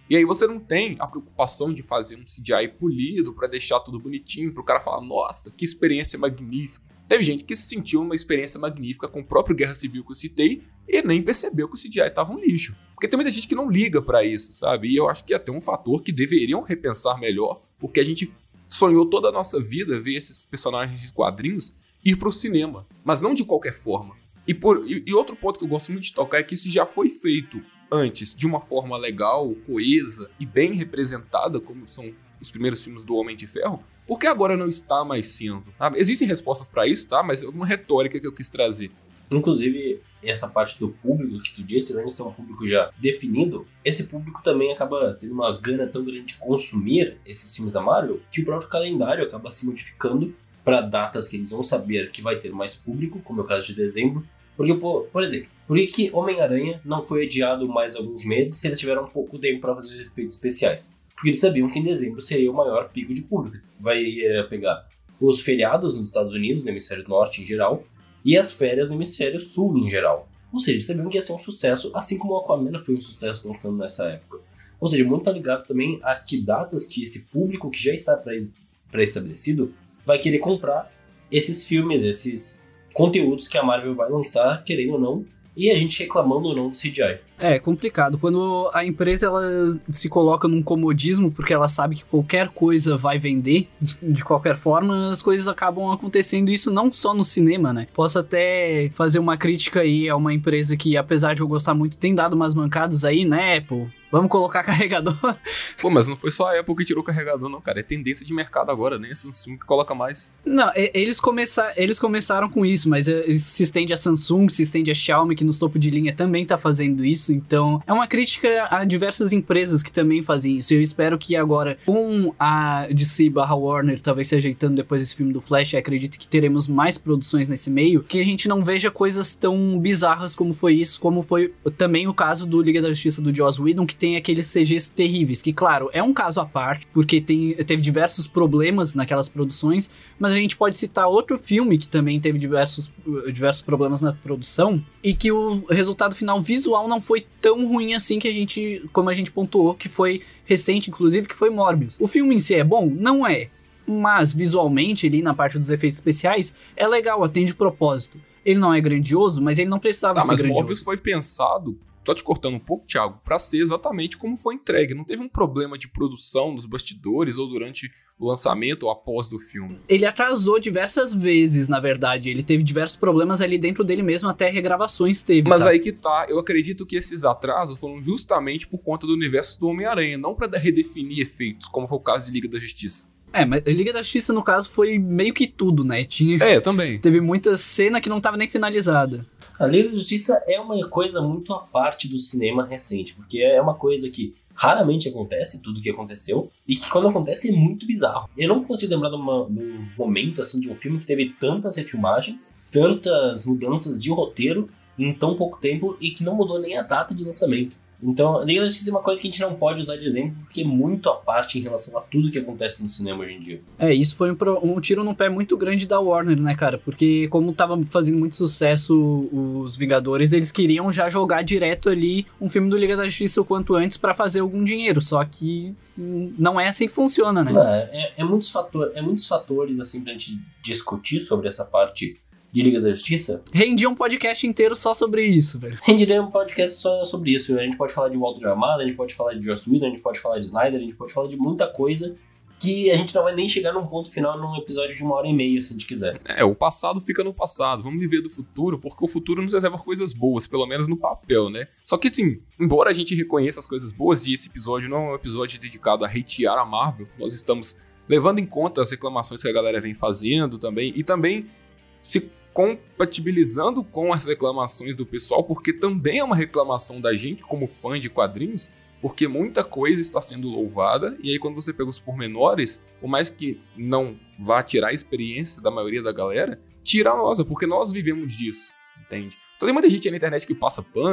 E aí você não tem a preocupação de fazer um C G I polido pra deixar tudo bonitinho, pro cara falar, nossa, que experiência magnífica. Teve gente que sentiu uma experiência magnífica com o próprio Guerra Civil que eu citei e nem percebeu que o C G I tava um lixo. Porque tem muita gente que não liga pra isso, sabe? E eu acho que é até um fator que deveriam repensar melhor, porque a gente sonhou toda a nossa vida ver esses personagens de quadrinhos ir pro cinema, mas não de qualquer forma. E, por, e, e outro ponto que eu gosto muito de tocar é que isso já foi feito antes, de uma forma legal, coesa e bem representada, como são os primeiros filmes do Homem de Ferro, por que agora não está mais sendo? Sabe? Existem respostas para isso, tá? Mas é uma retórica que eu quis trazer. Inclusive, essa parte do público que tu disse, além de ser um público já definido, esse público também acaba tendo uma gana tão grande de consumir esses filmes da Marvel, que o próprio calendário acaba se modificando para datas que eles vão saber que vai ter mais público, como é o caso de dezembro. Porque, por, por exemplo, por que que Homem-Aranha não foi adiado mais alguns meses se eles tiveram um pouco de tempo para fazer efeitos especiais? Porque eles sabiam que em dezembro seria o maior pico de público. Vai é, pegar os feriados nos Estados Unidos, no hemisfério norte em geral, e as férias no hemisfério sul em geral. Ou seja, eles sabiam que ia ser um sucesso, assim como o Aquaman foi um sucesso lançando nessa época. Ou seja, muito tá ligado também a que datas que esse público que já está pré-estabelecido vai querer comprar esses filmes, esses conteúdos que a Marvel vai lançar, querendo ou não, e a gente reclamando ou não do C G I. É complicado. Quando a empresa ela se coloca num comodismo porque ela sabe que qualquer coisa vai vender, de qualquer forma, as coisas acabam acontecendo. Isso não só no cinema, né? Posso até fazer uma crítica aí a uma empresa que, apesar de eu gostar muito, tem dado umas mancadas aí, né, Apple? Vamos colocar carregador. Pô, mas não foi só a Apple que tirou o carregador, não, cara. É tendência de mercado agora, nem a Samsung que coloca mais. Não, eles, começar, eles começaram com isso, mas se estende a Samsung, se estende a Xiaomi, que nos topo de linha também tá fazendo isso. Então, é uma crítica a diversas empresas que também fazem isso. Eu espero que agora, com a D C barra Warner talvez se ajeitando depois desse filme do Flash, acredito que teremos mais produções nesse meio, que a gente não veja coisas tão bizarras como foi isso, como foi também o caso do Liga da Justiça do Joss Whedon, que tem aqueles C Gs terríveis, que claro, é um caso à parte, porque tem, teve diversos problemas naquelas produções, mas a gente pode citar outro filme que também teve diversos, diversos problemas na produção, e que o resultado final visual não foi tão ruim assim que a gente, como a gente pontuou, que foi recente, inclusive, que foi Morbius. O filme em si é bom? Não é. Mas visualmente, ali na parte dos efeitos especiais, é legal, atende o propósito. Ele não é grandioso, mas ele não precisava ah, ser mas grandioso. Morbius foi pensado, só te cortando um pouco, Thiago, pra ser exatamente como foi entregue. Não teve um problema de produção nos bastidores ou durante o lançamento ou após do filme. Ele atrasou diversas vezes, na verdade. Ele teve diversos problemas ali dentro dele mesmo, até regravações teve. Mas tá? aí que tá, eu acredito que esses atrasos foram justamente por conta do universo do Homem-Aranha, não pra redefinir efeitos, como foi o caso de Liga da Justiça. É, mas a Liga da Justiça, no caso, foi meio que tudo, né? Tinha... É, também. Teve muita cena que não tava nem finalizada. A Liga da Justiça é uma coisa muito à parte do cinema recente, porque é uma coisa que raramente acontece, tudo que aconteceu, e que quando acontece é muito bizarro. Eu não consigo lembrar de, uma, de um momento assim de um filme que teve tantas refilmagens, tantas mudanças de roteiro em tão pouco tempo e que não mudou nem a data de lançamento. Então, a Liga da Justiça é uma coisa que a gente não pode usar de exemplo, porque é muito à parte em relação a tudo que acontece no cinema hoje em dia. É, isso foi um, um tiro no pé muito grande da Warner, né, cara? Porque como tava fazendo muito sucesso os Vingadores, eles queriam já jogar direto ali um filme do Liga da Justiça o quanto antes pra fazer algum dinheiro, só que não é assim que funciona, né? É, é, é, muitos, fator, é muitos fatores, assim, pra gente discutir sobre essa parte de Liga da Justiça. Rendia um podcast inteiro só sobre isso, velho. Rendia um podcast só sobre isso. A gente pode falar de Walter Amada, a gente pode falar de Joss Whedon, a gente pode falar de Snyder, a gente pode falar de muita coisa que a gente não vai nem chegar num ponto final num episódio de uma hora e meia, se a gente quiser. É, o passado fica no passado. Vamos viver do futuro, porque o futuro nos reserva coisas boas, pelo menos no papel, né? Só que, assim, embora a gente reconheça as coisas boas, e esse episódio não é um episódio dedicado a hatear a Marvel, nós estamos levando em conta as reclamações que a galera vem fazendo também, e também se compatibilizando com as reclamações do pessoal, porque também é uma reclamação da gente como fã de quadrinhos, porque muita coisa está sendo louvada, e aí quando você pega os pormenores, por mais que não vá tirar a experiência da maioria da galera, tira a nossa, porque nós vivemos disso, entende? Então tem muita gente aí na internet que passa pano,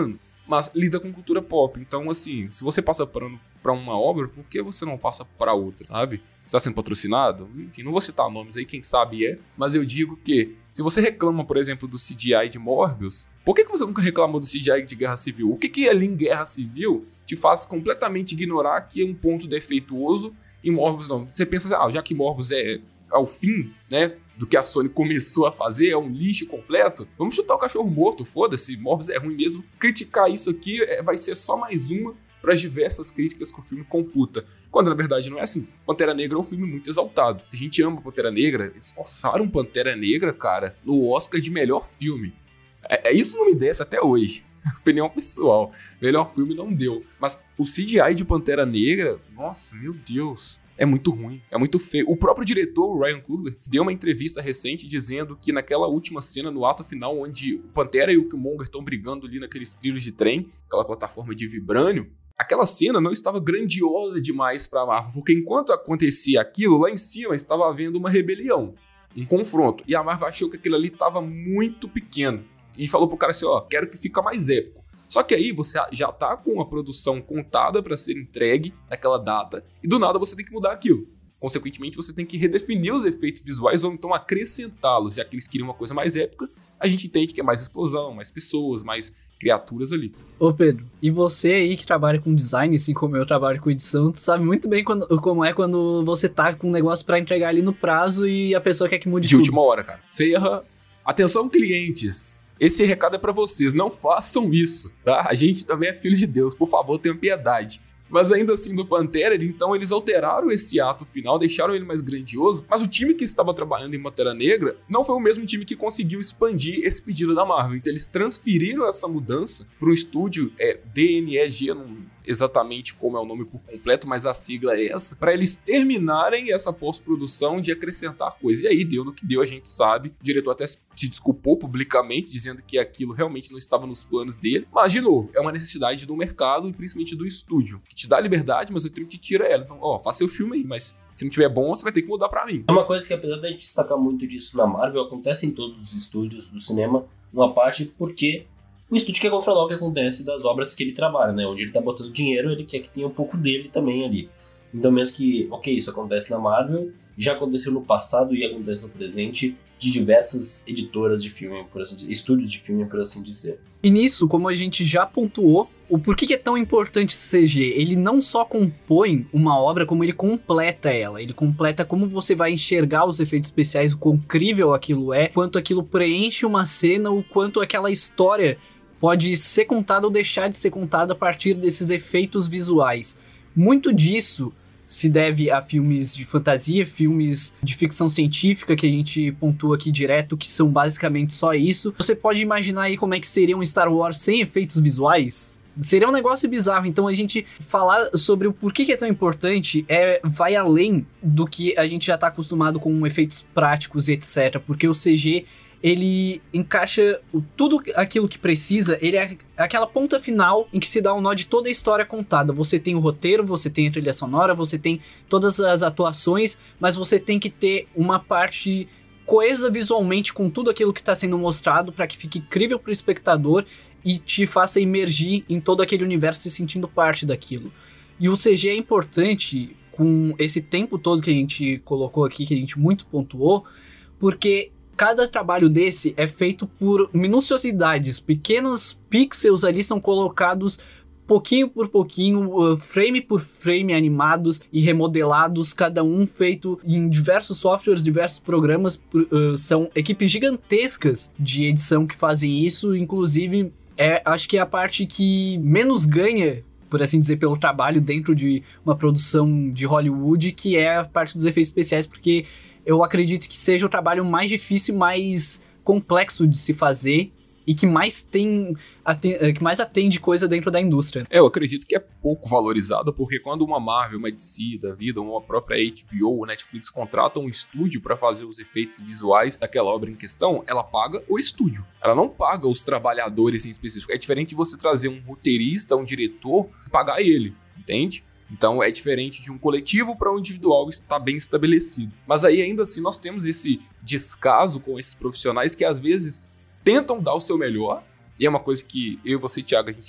mas lida com cultura pop. Então, assim, se você passa pano pra uma obra, por que você não passa pra outra, sabe? Está sendo patrocinado? Enfim, não vou citar nomes aí, quem sabe é, mas eu digo que se você reclama, por exemplo, do C G I de Morbius, por que, que você nunca reclamou do C G I de Guerra Civil? O que que ali em Guerra Civil te faz completamente ignorar que é um ponto defeituoso e Morbius não? Você pensa assim, ah, já que Morbius é ao fim, né, do que a Sony começou a fazer, é um lixo completo, vamos chutar o cachorro morto, foda-se, Morbius é ruim mesmo. Criticar isso aqui é, vai ser só mais uma para as diversas críticas que o filme computa. Quando na verdade não é assim. Pantera Negra é um filme muito exaltado. A gente ama Pantera Negra, eles forçaram Pantera Negra, cara, no Oscar de melhor filme. É, é isso não me desce até hoje. Opinião pessoal. Melhor filme não deu. Mas o C G I de Pantera Negra, nossa, meu Deus, é muito ruim, é muito feio. O próprio diretor, o Ryan Coogler, deu uma entrevista recente dizendo que naquela última cena, no ato final, onde o Pantera e o Killmonger estão brigando ali naqueles trilhos de trem, aquela plataforma de vibrânio, aquela cena não estava grandiosa demais para a Marvel, porque enquanto acontecia aquilo, lá em cima estava havendo uma rebelião, um confronto, e a Marvel achou que aquilo ali estava muito pequeno, e falou pro cara assim, ó, quero que fica mais épico. Só que aí você já tá com a produção contada para ser entregue naquela data, e do nada você tem que mudar aquilo. Consequentemente, você tem que redefinir os efeitos visuais ou então acrescentá-los, já que eles queriam uma coisa mais épica, a gente entende que é mais explosão, mais pessoas, mais criaturas ali. Ô Pedro, e você aí que trabalha com design, assim como eu trabalho com edição, tu sabe muito bem quando, como é quando você tá com um negócio pra entregar ali no prazo e a pessoa quer que mude de tudo. De última hora, cara. Ferra. Atenção, clientes. Esse recado é pra vocês. Não façam isso, tá? A gente também é filho de Deus. Por favor, tenham piedade. Mas ainda assim, do Pantera, então eles alteraram esse ato final, deixaram ele mais grandioso, mas o time que estava trabalhando em Pantera Negra não foi o mesmo time que conseguiu expandir esse pedido da Marvel. Então eles transferiram essa mudança para um estúdio é, D N E G, não exatamente como é o nome por completo, mas a sigla é essa, para eles terminarem essa pós-produção de acrescentar coisas. E aí deu no que deu, a gente sabe. O diretor até se desculpou publicamente, dizendo que aquilo realmente não estava nos planos dele. Mas, de novo, é uma necessidade do mercado e principalmente do estúdio, que te dá liberdade, mas o tempo te tira ela. Então, ó, faça seu filme aí, mas se não tiver bom, você vai ter que mudar pra mim. É uma coisa que, apesar de a gente destacar muito disso na Marvel, acontece em todos os estúdios do cinema, uma parte porque o estúdio quer controlar o que acontece das obras que ele trabalha, né? Onde ele tá botando dinheiro, ele quer que tenha um pouco dele também ali. Então, mesmo que, ok, isso acontece na Marvel, já aconteceu no passado e acontece no presente de diversas editoras de filme, por assim dizer, estúdios de filme, por assim dizer. E nisso, como a gente já pontuou, o porquê que é tão importante o C G? Ele não só compõe uma obra, como ele completa ela. Ele completa como você vai enxergar os efeitos especiais, o quão incrível aquilo é, quanto aquilo preenche uma cena, o quanto aquela história pode ser contada ou deixar de ser contada a partir desses efeitos visuais. Muito disso se deve a filmes de fantasia, filmes de ficção científica, que a gente pontua aqui direto, que são basicamente só isso. Você pode imaginar aí como é que seria um Star Wars sem efeitos visuais? Seria um negócio bizarro. Então a gente falar sobre o porquê que é tão importante é, vai além do que a gente já está acostumado com efeitos práticos e etcétera. Porque o C G, ele encaixa tudo aquilo que precisa, ele é aquela ponta final em que se dá o nó de toda a história contada. Você tem o roteiro, você tem a trilha sonora, você tem todas as atuações, mas você tem que ter uma parte coesa visualmente com tudo aquilo que está sendo mostrado para que fique incrível para o espectador e te faça emergir em todo aquele universo se sentindo parte daquilo. E o C G é importante com esse tempo todo que a gente colocou aqui, que a gente muito pontuou, porque cada trabalho desse é feito por minuciosidades, pequenos pixels ali são colocados pouquinho por pouquinho, frame por frame, animados e remodelados, cada um feito em diversos softwares, diversos programas, são equipes gigantescas de edição que fazem isso, inclusive é, acho que é a parte que menos ganha, por assim dizer, pelo trabalho dentro de uma produção de Hollywood, que é a parte dos efeitos especiais, porque eu acredito que seja o trabalho mais difícil e mais complexo de se fazer e que mais tem, atende, que mais atende coisa dentro da indústria. É, eu acredito que é pouco valorizado, porque quando uma Marvel, uma D C da vida, uma própria H B O ou Netflix contratam um estúdio para fazer os efeitos visuais daquela obra em questão, ela paga o estúdio. Ela não paga os trabalhadores em específico. É diferente de você trazer um roteirista, um diretor, pagar ele, entende? Então é diferente de um coletivo para um individual estar bem estabelecido. Mas aí ainda assim nós temos esse descaso com esses profissionais que às vezes tentam dar o seu melhor. E é uma coisa que eu e você, Thiago, a gente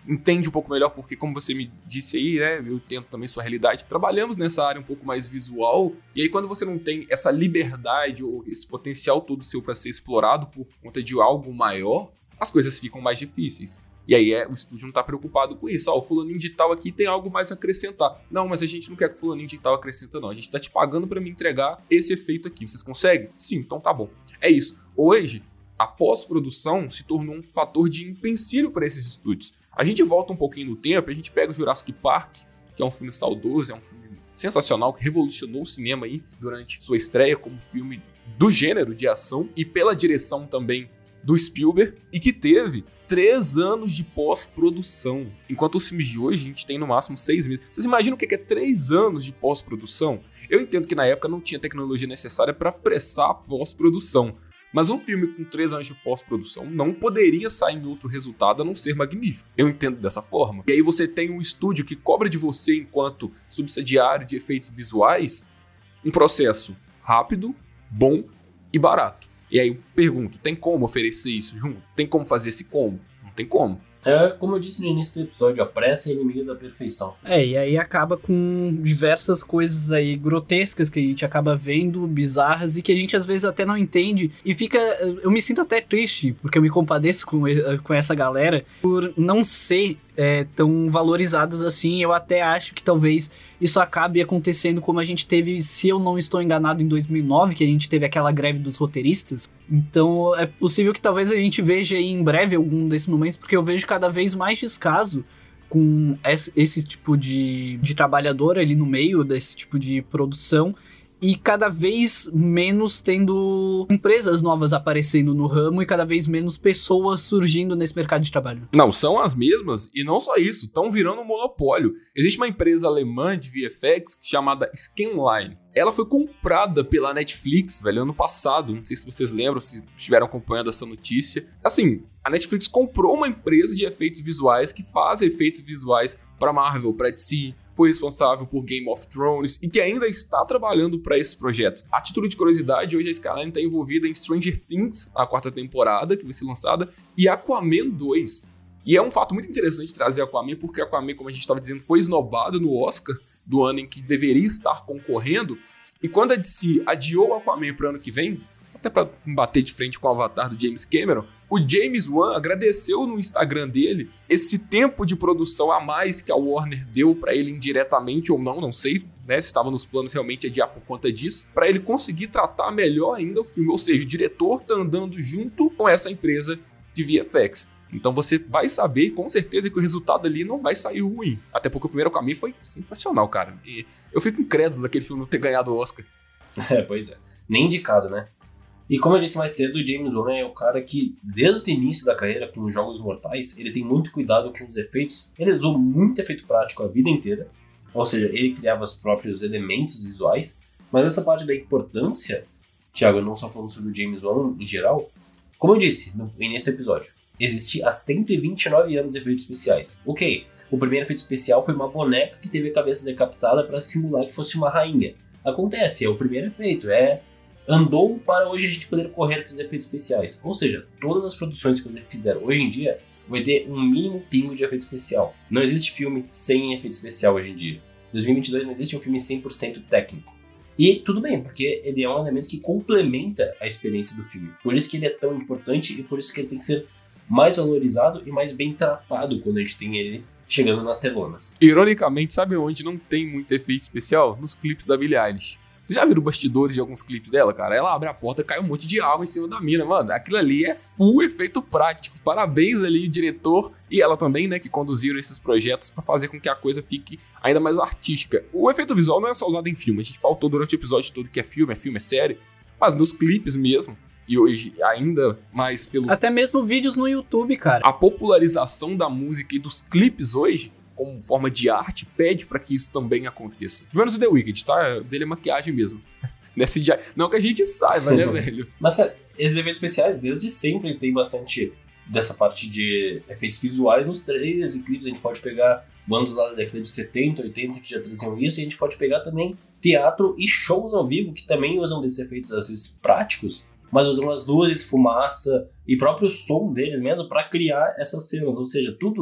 entende um pouco melhor, porque como você me disse aí, né, eu entendo também sua realidade, trabalhamos nessa área um pouco mais visual, e aí quando você não tem essa liberdade ou esse potencial todo seu para ser explorado por conta de algo maior, as coisas ficam mais difíceis. E aí é, o estúdio não tá preocupado com isso. Ó, o fulaninho de tal aqui tem algo mais a acrescentar. Não, mas a gente não quer que o fulaninho de tal acrescenta, não. A gente tá te pagando para me entregar esse efeito aqui. Vocês conseguem? Sim, então tá bom. É isso. Hoje, a pós-produção se tornou um fator de empecilho para esses estúdios. A gente volta um pouquinho no tempo, a gente pega o Jurassic Park, que é um filme saudoso, é um filme sensacional, que revolucionou o cinema aí durante sua estreia como filme do gênero de ação e pela direção também do Spielberg, e que teve três anos de pós-produção. Enquanto os filmes de hoje, a gente tem no máximo seis meses. Vocês imaginam o que é três anos de pós-produção? Eu entendo que na época não tinha tecnologia necessária para apressar a pós-produção. Mas um filme com três anos de pós-produção não poderia sair em outro resultado a não ser magnífico. Eu entendo dessa forma. E aí você tem um estúdio que cobra de você, enquanto subsidiário de efeitos visuais, um processo rápido, bom e barato. E aí eu pergunto, tem como oferecer isso junto? Tem como fazer esse combo? Não tem como. É, como eu disse no início do episódio, a pressa é inimiga da perfeição. É, e aí acaba com diversas coisas aí grotescas que a gente acaba vendo, bizarras, e que a gente às vezes até não entende. E fica... Eu me sinto até triste, porque eu me compadeço com, com essa galera, por não ser é, tão valorizadas assim. Eu até acho que talvez isso acabe acontecendo como a gente teve, se eu não estou enganado, em dois mil e nove, que a gente teve aquela greve dos roteiristas. Então é possível que talvez a gente veja aí em breve algum desses momentos, porque eu vejo cada vez mais descaso com esse, esse tipo de, de trabalhador ali no meio desse tipo de produção, e cada vez menos tendo empresas novas aparecendo no ramo e cada vez menos pessoas surgindo nesse mercado de trabalho. Não, são as mesmas, e não só isso, estão virando um monopólio. Existe uma empresa alemã de V F X chamada Scanline. Ela foi comprada pela Netflix, velho, ano passado. Não sei se vocês lembram, se estiveram acompanhando essa notícia. Assim, a Netflix comprou uma empresa de efeitos visuais que faz efeitos visuais para Marvel, para D C, foi responsável por Game of Thrones e que ainda está trabalhando para esses projetos. A título de curiosidade, hoje a Skyline está envolvida em Stranger Things, a quarta temporada, que vai ser lançada, e Aquaman dois. E é um fato muito interessante trazer Aquaman, porque Aquaman, como a gente estava dizendo, foi esnobado no Oscar do ano em que deveria estar concorrendo, e quando a D C adiou o Aquaman para o ano que vem, até para bater de frente com o Avatar do James Cameron, o James Wan agradeceu no Instagram dele esse tempo de produção a mais que a Warner deu para ele indiretamente ou não, não sei, né, se estava nos planos realmente adiar por conta disso, para ele conseguir tratar melhor ainda o filme, ou seja, o diretor tá andando junto com essa empresa de V F X. Então você vai saber com certeza que o resultado ali não vai sair ruim, até porque o primeiro caminho foi sensacional, cara. E eu fico incrédulo daquele filme não ter ganhado o Oscar. É, pois é. Nem indicado, né? E como eu disse mais cedo, o James Wan é o cara que, desde o início da carreira com os Jogos Mortais, ele tem muito cuidado com os efeitos. Ele usou muito efeito prático a vida inteira, ou seja, ele criava os próprios elementos visuais. Mas essa parte da importância, Thiago, eu não só falando sobre o James Wan em geral, como eu disse no início do episódio, existe há cento e vinte e nove anos efeitos especiais. Ok, o primeiro efeito especial foi uma boneca que teve a cabeça decapitada para simular que fosse uma rainha. Acontece, é o primeiro efeito, é... andou para hoje a gente poder correr para os efeitos especiais. Ou seja, todas as produções que fizeram hoje em dia vai ter um mínimo pingo de efeito especial. Não existe filme sem efeito especial hoje em dia. Em dois mil e vinte e dois não existe um filme cem por cento técnico. E tudo bem, porque ele é um elemento que complementa a experiência do filme. Por isso que ele é tão importante e por isso que ele tem que ser mais valorizado e mais bem tratado quando a gente tem ele chegando nas telonas. Ironicamente, sabe onde não tem muito efeito especial? Nos clipes da Billie Eilish. Vocês já viram bastidores de alguns clipes dela, cara? Ela abre a porta, cai um monte de água em cima da mina, mano. Aquilo ali é full efeito prático. Parabéns ali, diretor, e ela também, né, que conduziram esses projetos pra fazer com que a coisa fique ainda mais artística. O efeito visual não é só usado em filme. A gente pautou durante o episódio todo que é filme, é filme, é série. Mas nos clipes mesmo, e hoje ainda mais pelo... Até mesmo vídeos no YouTube, cara. A popularização da música e dos clipes hoje, como forma de arte, pede pra que isso também aconteça. Pelo menos o The Weeknd, tá? O dele é maquiagem mesmo. Nesse dia... Não que a gente saiba, né, velho? Mas, cara, esses efeitos especiais, desde sempre, tem bastante dessa parte de efeitos visuais nos trailers e clipes. A gente pode pegar bandas lá da década de setenta, oitenta que já traziam isso, e a gente pode pegar também teatro e shows ao vivo que também usam desses efeitos, às vezes, práticos, mas usam as luzes, fumaça e próprio som deles mesmo para criar essas cenas. Ou seja, tudo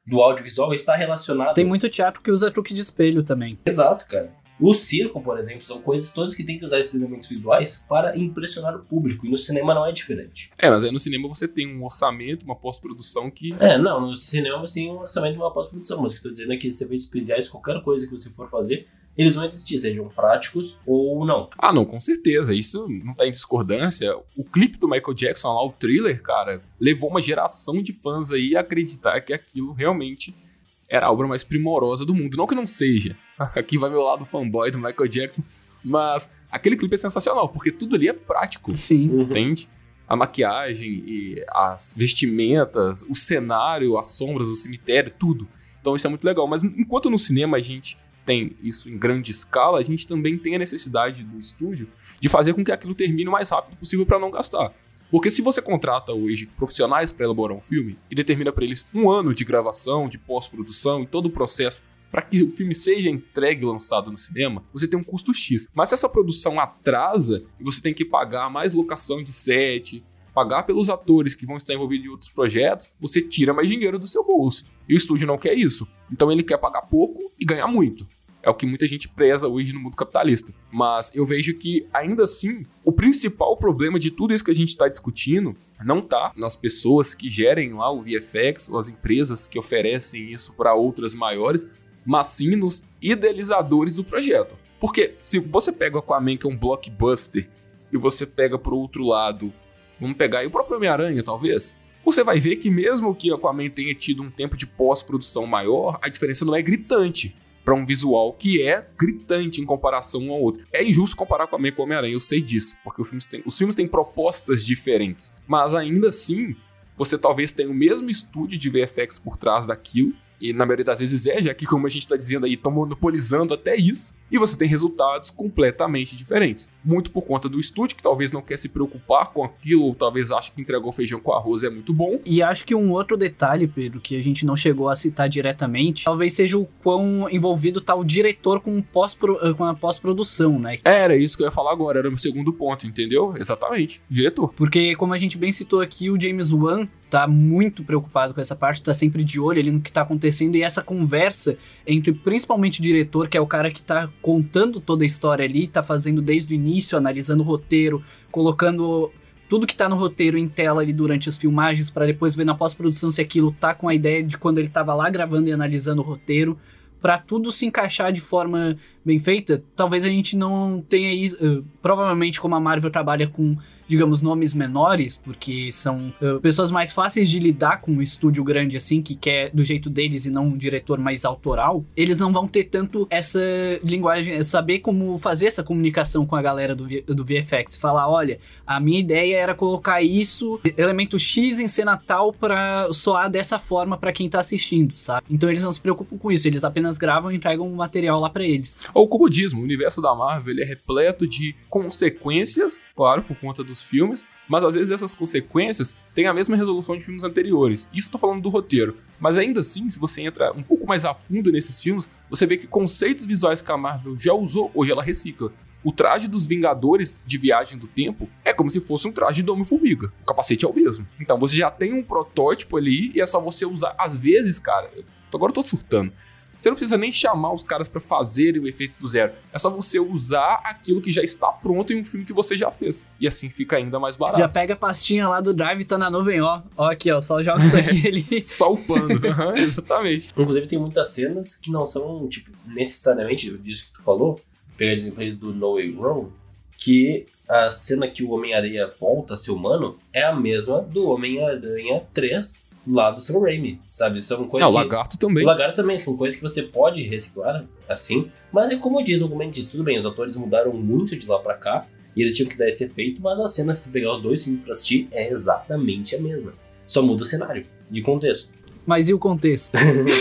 do audiovisual está relacionado... Tem muito teatro que usa truque de espelho também. Exato, cara. O circo, por exemplo, são coisas todas que tem que usar esses elementos visuais para impressionar o público. E no cinema não é diferente. É, mas aí no cinema você tem um orçamento, uma pós-produção que... É, não, no cinema você tem um orçamento e uma pós-produção. Mas o que eu tô dizendo é que esses efeitos especiais, qualquer coisa que você for fazer, eles vão existir, sejam práticos ou não. Ah, não, com certeza. Isso não tá em discordância. O clipe do Michael Jackson lá, o Thriller, cara, levou uma geração de fãs aí a acreditar que aquilo realmente era a obra mais primorosa do mundo. Não que não seja. Aqui vai meu lado fanboy do Michael Jackson. Mas aquele clipe é sensacional, porque tudo ali é prático. Sim. Entende? A maquiagem, e as vestimentas, o cenário, as sombras, o cemitério, tudo. Então isso é muito legal. Mas enquanto no cinema a gente tem isso em grande escala, a gente também tem a necessidade do estúdio de fazer com que aquilo termine o mais rápido possível para não gastar. Porque se você contrata hoje profissionais para elaborar um filme e determina para eles um ano de gravação, de pós-produção e todo o processo para que o filme seja entregue e lançado no cinema, você tem um custo X. Mas se essa produção atrasa e você tem que pagar mais locação de set, pagar pelos atores que vão estar envolvidos em outros projetos, você tira mais dinheiro do seu bolso. E o estúdio não quer isso. Então ele quer pagar pouco e ganhar muito. É o que muita gente preza hoje no mundo capitalista. Mas eu vejo que, ainda assim, o principal problema de tudo isso que a gente está discutindo não está nas pessoas que gerem lá o V F X, ou as empresas que oferecem isso para outras maiores, mas sim nos idealizadores do projeto. Porque se você pega o Aquaman, que é um blockbuster, e você pega por outro lado, vamos pegar aí o próprio Homem-Aranha, talvez, você vai ver que mesmo que o Aquaman tenha tido um tempo de pós-produção maior, a diferença não é gritante para um visual que é gritante em comparação um ao outro. É injusto comparar com a Homem-Aranha, eu sei disso, porque os filmes, têm, os filmes têm propostas diferentes, mas ainda assim, você talvez tenha o mesmo estúdio de V F X por trás daquilo, e na maioria das vezes é, já que, como a gente está dizendo aí, estão monopolizando até isso, e você tem resultados completamente diferentes. Muito por conta do estúdio, que talvez não quer se preocupar com aquilo, ou talvez ache que entregou feijão com arroz é muito bom. E acho que um outro detalhe, Pedro, que a gente não chegou a citar diretamente, talvez seja o quão envolvido tá o diretor com, pós com a pós-produção, né? Era isso que eu ia falar agora, era o meu segundo ponto, entendeu? Exatamente, diretor. Porque, como a gente bem citou aqui, o James Wan tá muito preocupado com essa parte, tá sempre de olho ali no que tá acontecendo, e essa conversa entre principalmente o diretor, que é o cara que tá contando toda a história ali, tá fazendo desde o início, analisando o roteiro, colocando tudo que tá no roteiro em tela ali durante as filmagens, para depois ver na pós-produção se aquilo tá com a ideia de quando ele tava lá gravando e analisando o roteiro, para tudo se encaixar de forma bem feita. Talvez a gente não tenha isso, uh, provavelmente como a Marvel trabalha com, digamos, nomes menores, porque são uh, pessoas mais fáceis de lidar com um estúdio grande assim, que quer do jeito deles e não um diretor mais autoral, eles não vão ter tanto essa linguagem, saber como fazer essa comunicação com a galera do, do V F X, falar, olha, a minha ideia era colocar isso, elemento X em cena tal pra soar dessa forma pra quem tá assistindo, sabe? Então eles não se preocupam com isso, eles apenas gravam e entregam um material lá pra eles. Ou como diz, o universo da Marvel ele é repleto de consequências, claro, por conta dos filmes, mas às vezes essas consequências têm a mesma resolução de filmes anteriores. Isso eu tô falando do roteiro. Mas ainda assim, se você entra um pouco mais a fundo nesses filmes, você vê que conceitos visuais que a Marvel já usou, hoje ela recicla. O traje dos Vingadores de Viagem do Tempo é como se fosse um traje do Homem-Formiga. O capacete é o mesmo. Então você já tem um protótipo ali e é só você usar. Às vezes, cara, eu, agora eu tô surtando. Você não precisa nem chamar os caras pra fazerem o efeito do zero. É só você usar aquilo que já está pronto em um filme que você já fez. E assim fica ainda mais barato. Já pega a pastinha lá do Drive, tá na nuvem, ó. Ó aqui, ó, só joga isso aqui ali. Só o pano. Uhum, exatamente. Inclusive tem muitas cenas que não são, tipo, necessariamente disso que tu falou. Pegar exemplo do No Way Home, que a cena que o Homem-Aranha volta a ser humano é a mesma do Homem-Aranha três lá do Sam Raimi, sabe? São coisas é, o que... Lagarto também. O Lagarto também, são coisas que você pode reciclar, assim. Mas é como diz o argumento diz, tudo bem, os atores mudaram muito de lá pra cá, e eles tinham que dar esse efeito, mas a cena, se tu pegar os dois filmes pra assistir, é exatamente a mesma. Só muda o cenário e o contexto. Mas e o contexto?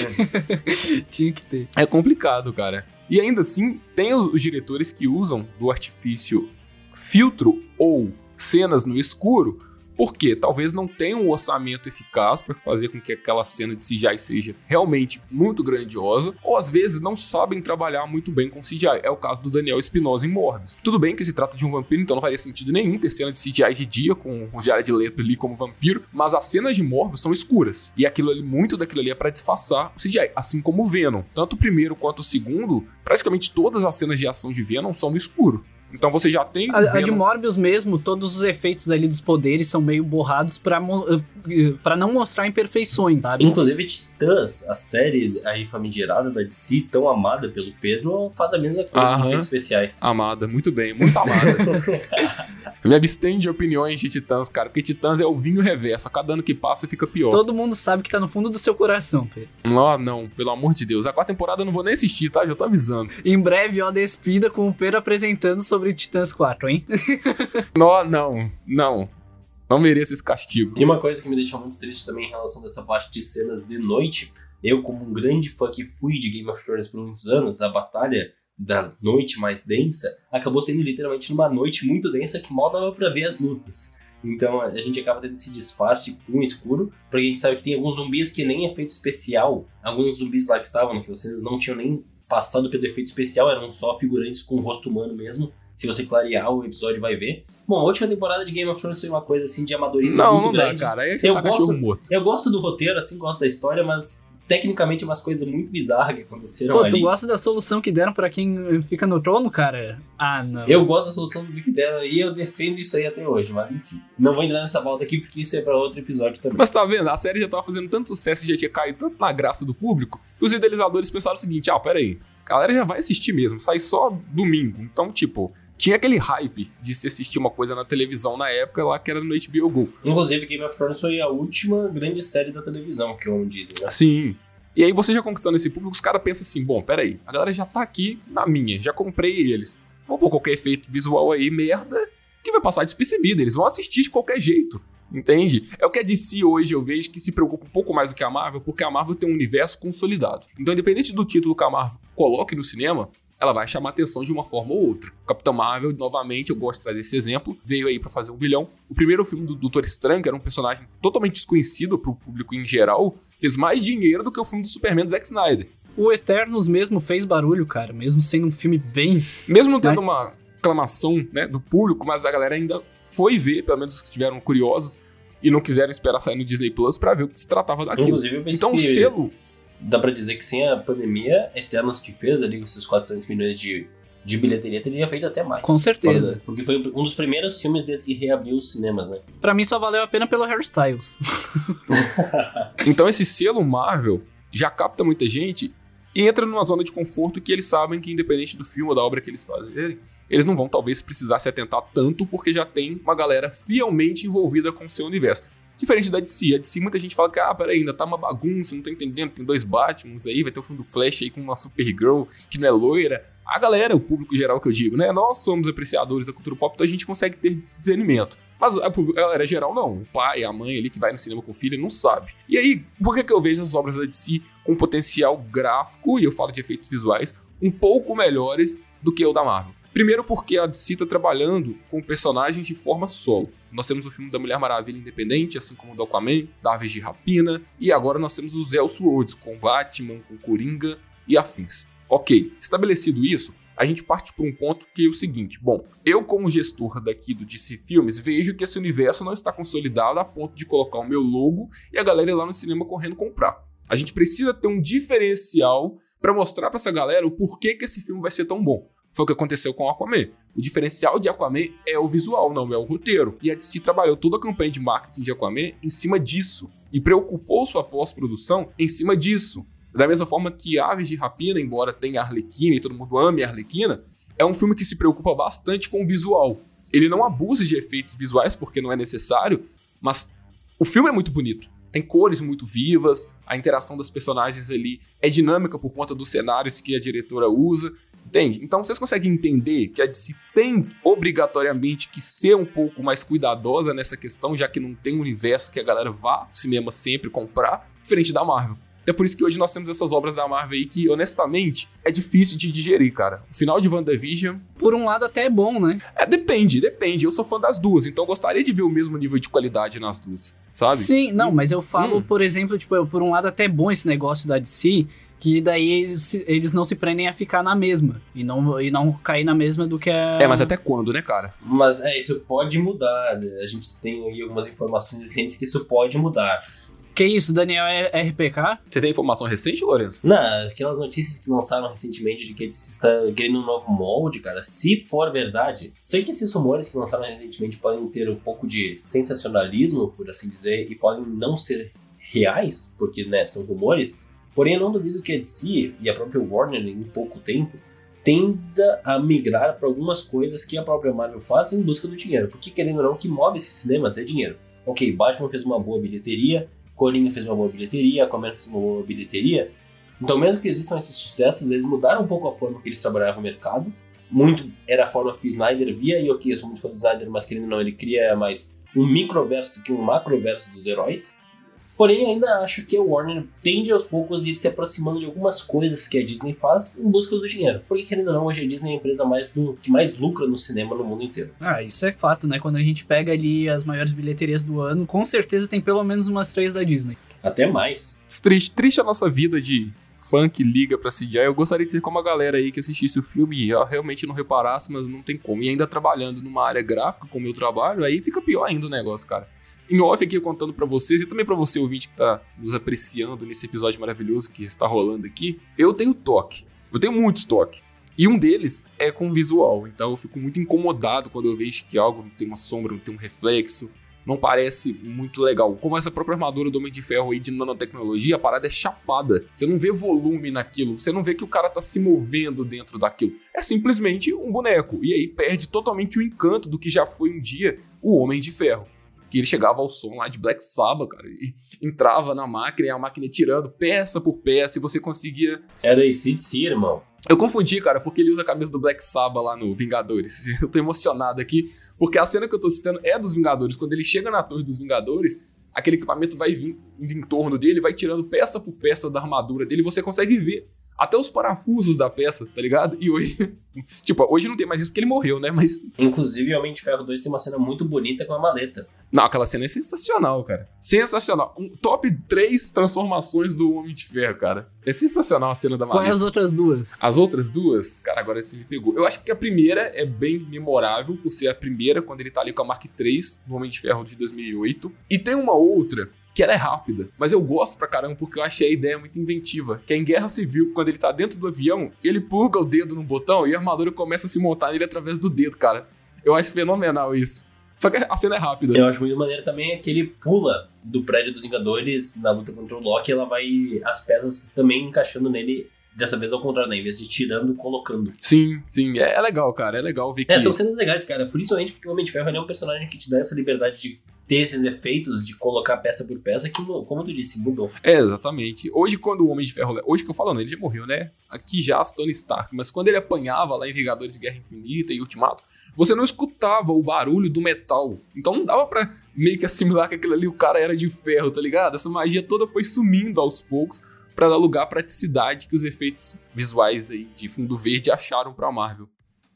Tinha que ter. É complicado, cara. E ainda assim, tem os diretores que usam do artifício filtro ou cenas no escuro Por quê? Talvez não tenha um orçamento eficaz para fazer com que aquela cena de C G I seja realmente muito grandiosa, ou às vezes não sabem trabalhar muito bem com C G I. É o caso do Daniel Espinosa em Morbius. Tudo bem que se trata de um vampiro, então não faria sentido nenhum ter cena de C G I de dia com o Jared Leto ali como vampiro, mas as cenas de Morbius são escuras. E aquilo ali, muito daquilo ali é para disfarçar o C G I, assim como o Venom. Tanto o primeiro quanto o segundo, praticamente todas as cenas de ação de Venom são no escuro. Então você já tem... A, a de Morbius mesmo, todos os efeitos ali dos poderes são meio borrados pra, pra não mostrar imperfeições, sabe? Inclusive Titãs, a série aí famigerada da D C, tão amada pelo Pedro, faz a mesma coisa com efeitos especiais. Amada, muito bem, muito amada. Eu me abstenho de opiniões de Titãs, cara, porque Titãs é o vinho reverso, a cada ano que passa fica pior. Todo mundo sabe que tá no fundo do seu coração, Pedro. Não, não, pelo amor de Deus. A quarta temporada eu não vou nem assistir, tá? Já tô avisando. Em breve, ó, despida com o Pedro apresentando sobre sobre Titãs quatro, hein? Não, não, não. Não mereço esse castigo. E uma coisa que me deixa muito triste também em relação dessa parte de cenas de noite, eu como um grande fã que fui de Game of Thrones por muitos anos, a batalha da noite mais densa acabou sendo literalmente numa noite muito densa que mal dava pra ver as lutas. Então a gente acaba tendo esse disfarce com o escuro, porque a gente sabe que tem alguns zumbis que nem efeito especial, alguns zumbis lá que estavam, que vocês não tinham nem passado pelo efeito especial, eram só figurantes com o rosto humano mesmo. Se você clarear o episódio, vai ver. Bom, a última temporada de Game of Thrones foi uma coisa assim de amadorismo não, muito não grande. Não, dá, cara. Aí é que eu tá gosto, cachorro morto. Eu gosto do roteiro, assim, gosto da história, mas tecnicamente umas coisas muito bizarras que aconteceram Pô, ali. tu gosta da solução que deram pra quem fica no trono, cara? Ah, não. Eu gosto da solução que deram e eu defendo isso aí até hoje, mas enfim. Não vou entrar nessa volta aqui porque isso é pra outro episódio também. Mas tá vendo? A série já tava fazendo tanto sucesso e já tinha caído tanto na graça do público que os idealizadores pensaram o seguinte, ah, pera aí, a galera já vai assistir mesmo, sai só domingo. Então, tipo... Tinha aquele hype de se assistir uma coisa na televisão na época lá que era no H B O Go. Inclusive, Game of Thrones foi a última grande série da televisão, que eu dizem, né? Sim. E aí você já conquistando esse público, os caras pensam assim, bom, peraí, a galera já tá aqui na minha, já comprei eles. Vou pôr qualquer efeito visual aí, merda, que vai passar despercebido, eles vão assistir de qualquer jeito. Entende? É o que a D C hoje eu vejo que se preocupa um pouco mais do que a Marvel, porque a Marvel tem um universo consolidado. Então, independente do título que a Marvel coloque no cinema, ela vai chamar atenção de uma forma ou outra. O Capitão Marvel, novamente, eu gosto de trazer esse exemplo, veio aí pra fazer um bilhão. O primeiro filme do Doutor Estranho, que era um personagem totalmente desconhecido pro público em geral, fez mais dinheiro do que o filme do Superman do Zack Snyder. O Eternos mesmo fez barulho, cara, mesmo sendo um filme bem... Mesmo não tendo uma aclamação, né, do público, mas a galera ainda foi ver, pelo menos os que estiveram curiosos, e não quiseram esperar sair no Disney Plus pra ver o que se tratava daquilo. Inclusive, eu pensei então o que... selo... Dá pra dizer que sem a pandemia, Eternos que fez ali com seus quatrocentos milhões de, de bilheteria teria feito até mais. Com certeza. Porque foi um dos primeiros filmes desde que reabriu os cinemas, né? Pra mim só valeu a pena pelo hairstyles. Então esse selo Marvel já capta muita gente e entra numa zona de conforto que eles sabem que independente do filme ou da obra que eles fazem, eles não vão talvez precisar se atentar tanto porque já tem uma galera fielmente envolvida com o seu universo. Diferente da D C. A D C, muita gente fala que, ah, peraí, ainda tá uma bagunça, não tô entendendo, tem dois Batmans aí, vai ter o filme do Flash aí com uma Supergirl que não é loira. A galera, o público geral que eu digo, né? Nós somos apreciadores da cultura pop, então a gente consegue ter discernimento. Mas a, a galera geral não. O pai, a mãe ali que vai no cinema com o filho não sabe. E aí, por que que eu vejo as obras da D C com potencial gráfico, e eu falo de efeitos visuais, um pouco melhores do que o da Marvel? Primeiro porque a D C tá trabalhando com personagens de forma solo. Nós temos o filme da Mulher Maravilha independente, assim como o do Aquaman, da Aves de Rapina, e agora nós temos os Elseworlds, com Batman, com Coringa e afins. Ok, estabelecido isso, a gente parte para um ponto que é o seguinte, bom, eu como gestor daqui do D C Filmes, vejo que esse universo não está consolidado a ponto de colocar o meu logo e a galera ir lá no cinema correndo comprar. A gente precisa ter um diferencial para mostrar para essa galera o porquê que esse filme vai ser tão bom. Foi o que aconteceu com o Aquaman. O diferencial de Aquaman é o visual, não é o roteiro. E a D C trabalhou toda a campanha de marketing de Aquaman em cima disso. E preocupou sua pós-produção em cima disso. Da mesma forma que Aves de Rapina, embora tenha a Arlequina e todo mundo ame a Arlequina, é um filme que se preocupa bastante com o visual. Ele não abusa de efeitos visuais porque não é necessário, mas o filme é muito bonito. Tem cores muito vivas, a interação das personagens ali é dinâmica por conta dos cenários que a diretora usa. Entende? Então vocês conseguem entender que a D C tem obrigatoriamente que ser um pouco mais cuidadosa nessa questão, já que não tem um universo que a galera vá ao cinema sempre comprar, diferente da Marvel. Até por isso que hoje nós temos essas obras da Marvel aí que, honestamente, é difícil de digerir, cara. O final de WandaVision... Por um lado até é bom, né? É, depende, depende. Eu sou fã das duas, então eu gostaria de ver o mesmo nível de qualidade nas duas, sabe? Sim, não, hum, mas eu falo, hum. por exemplo, tipo, por um lado até é bom esse negócio da D C, que daí eles, eles não se prendem a ficar na mesma, e não, e não cair na mesma do que a... É, mas até quando, né, cara? Mas é, isso pode mudar, né? A gente tem aí algumas informações recentes que isso pode mudar. Que isso, Daniel, é R P K? Você tem informação recente, Lourenço? Não, aquelas notícias que lançaram recentemente de que eles estão querendo um novo molde, cara, se for verdade, sei que esses rumores que lançaram recentemente podem ter um pouco de sensacionalismo, por assim dizer, e podem não ser reais, porque, né, são rumores, porém eu não duvido que a D C e a própria Warner, em pouco tempo, tenda a migrar para algumas coisas que a própria Marvel faz em busca do dinheiro, porque, querendo ou não, o que move esses cinemas é dinheiro. Ok, Batman fez uma boa bilheteria, Coringa fez uma boa bilheteria, Aquaman fez uma boa bilheteria. Então, mesmo que existam esses sucessos, eles mudaram um pouco a forma que eles trabalhavam no mercado. Muito era a forma que o Snyder via, e ok, eu sou muito fã do Snyder, mas querendo ou não, ele cria mais um microverso do que um macroverso dos heróis. Porém, ainda acho que a Warner tende aos poucos a ir se aproximando de algumas coisas que a Disney faz em busca do dinheiro. Porque, querendo ou não, hoje a Disney é a empresa mais do, que mais lucra no cinema no mundo inteiro. Ah, isso é fato, né? Quando a gente pega ali as maiores bilheterias do ano, com certeza tem pelo menos umas três da Disney. Até mais. Triste, triste a nossa vida de fã que liga pra C G I. Eu gostaria de ser como a galera aí que assistisse o filme e eu realmente não reparasse, mas não tem como. E ainda trabalhando numa área gráfica, como eu trabalho, aí fica pior ainda o negócio, cara. Em off aqui, eu contando pra vocês, e também pra você, ouvinte, que tá nos apreciando nesse episódio maravilhoso que está rolando aqui, eu tenho toque. Eu tenho muitos toques. E um deles é com visual. Então eu fico muito incomodado quando eu vejo que algo não tem uma sombra, não tem um reflexo, não parece muito legal. Como essa própria armadura do Homem de Ferro aí de nanotecnologia, a parada é chapada. Você não vê volume naquilo, você não vê que o cara tá se movendo dentro daquilo. É simplesmente um boneco. E aí perde totalmente o encanto do que já foi um dia o Homem de Ferro. Que ele chegava ao som lá de Black Sabbath, cara, e entrava na máquina e a máquina ia tirando peça por peça e você conseguia... Era A C D C, irmão. Eu confundi, cara, porque ele usa a camisa do Black Sabbath lá no Vingadores. Eu tô emocionado aqui, porque a cena que eu tô citando é dos Vingadores. Quando ele chega na torre dos Vingadores, aquele equipamento vai vir em torno dele, vai tirando peça por peça da armadura dele, e você consegue ver até os parafusos da peça, tá ligado? E hoje... tipo, hoje não tem mais isso porque ele morreu, né? Mas... Inclusive, o Homem de Ferro dois tem uma cena muito bonita com a maleta. Não, aquela cena é sensacional, cara. Sensacional. Um top três transformações do Homem de Ferro, cara. É sensacional a cena da maleta. Qual é as outras duas? As outras duas? Cara, agora você me pegou. Eu acho que a primeira é bem memorável, por ser a primeira, quando ele tá ali com a Mark três, do Homem de Ferro de dois mil e oito. E tem uma outra... que ela é rápida, mas eu gosto pra caramba porque eu achei a ideia muito inventiva, que é em Guerra Civil, quando ele tá dentro do avião, ele pluga o dedo no botão e a armadura começa a se montar nele através do dedo, cara. Eu acho fenomenal isso. Só que a cena é rápida. Eu acho muito maneiro também é que ele pula do prédio dos Vingadores na luta contra o Loki, e ela vai, as peças também encaixando nele, dessa vez ao contrário, né? Em vez de tirando, colocando. Sim, sim, é, é legal, cara, é legal ver que... É, são cenas legais, cara, principalmente porque o Homem de Ferro é um personagem que te dá essa liberdade de ter esses efeitos de colocar peça por peça que, como tu disse, mudou. É, exatamente. Hoje, quando o Homem de Ferro... Hoje que eu falo, ele já morreu, né? Aqui já, Tony Stark. Mas quando ele apanhava lá em Vingadores de Guerra Infinita e Ultimato, você não escutava o barulho do metal. Então não dava pra meio que assimilar que aquilo ali o cara era de ferro, tá ligado? Essa magia toda foi sumindo aos poucos pra dar lugar à praticidade que os efeitos visuais aí de fundo verde acharam pra Marvel.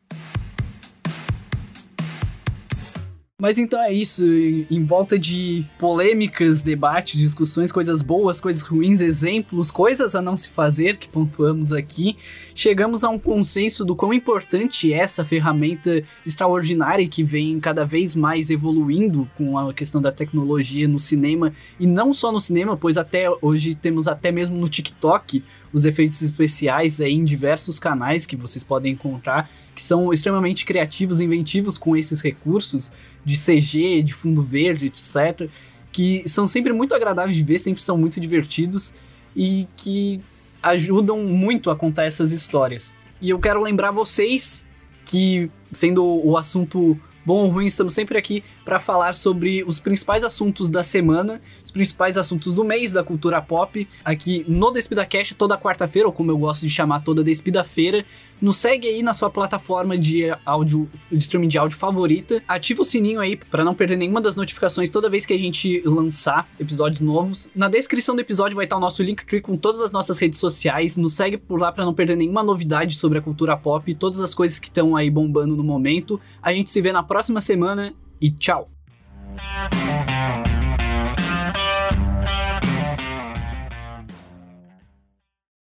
Mas então é isso, em volta de polêmicas, debates, discussões, coisas boas, coisas ruins, exemplos, coisas a não se fazer, que pontuamos aqui, chegamos a um consenso do quão importante é essa ferramenta extraordinária que vem cada vez mais evoluindo com a questão da tecnologia no cinema, e não só no cinema, pois até hoje temos até mesmo no TikTok os efeitos especiais aí em diversos canais que vocês podem encontrar, que são extremamente criativos e inventivos com esses recursos de C G, de fundo verde, etcétera, que são sempre muito agradáveis de ver, sempre são muito divertidos e que ajudam muito a contar essas histórias. E eu quero lembrar vocês que, sendo o assunto bom ou ruim, estamos sempre aqui para falar sobre os principais assuntos da semana, os principais assuntos do mês da cultura pop, aqui no DespidaCast toda quarta-feira, ou como eu gosto de chamar, toda Despida-feira. Nos segue aí na sua plataforma de áudio, de streaming de áudio favorita. Ativa o sininho aí para não perder nenhuma das notificações toda vez que a gente lançar episódios novos. Na descrição do episódio vai estar o nosso Linktree com todas as nossas redes sociais. Nos segue por lá para não perder nenhuma novidade sobre a cultura pop e todas as coisas que estão aí bombando no momento. A gente se vê na próxima semana e tchau!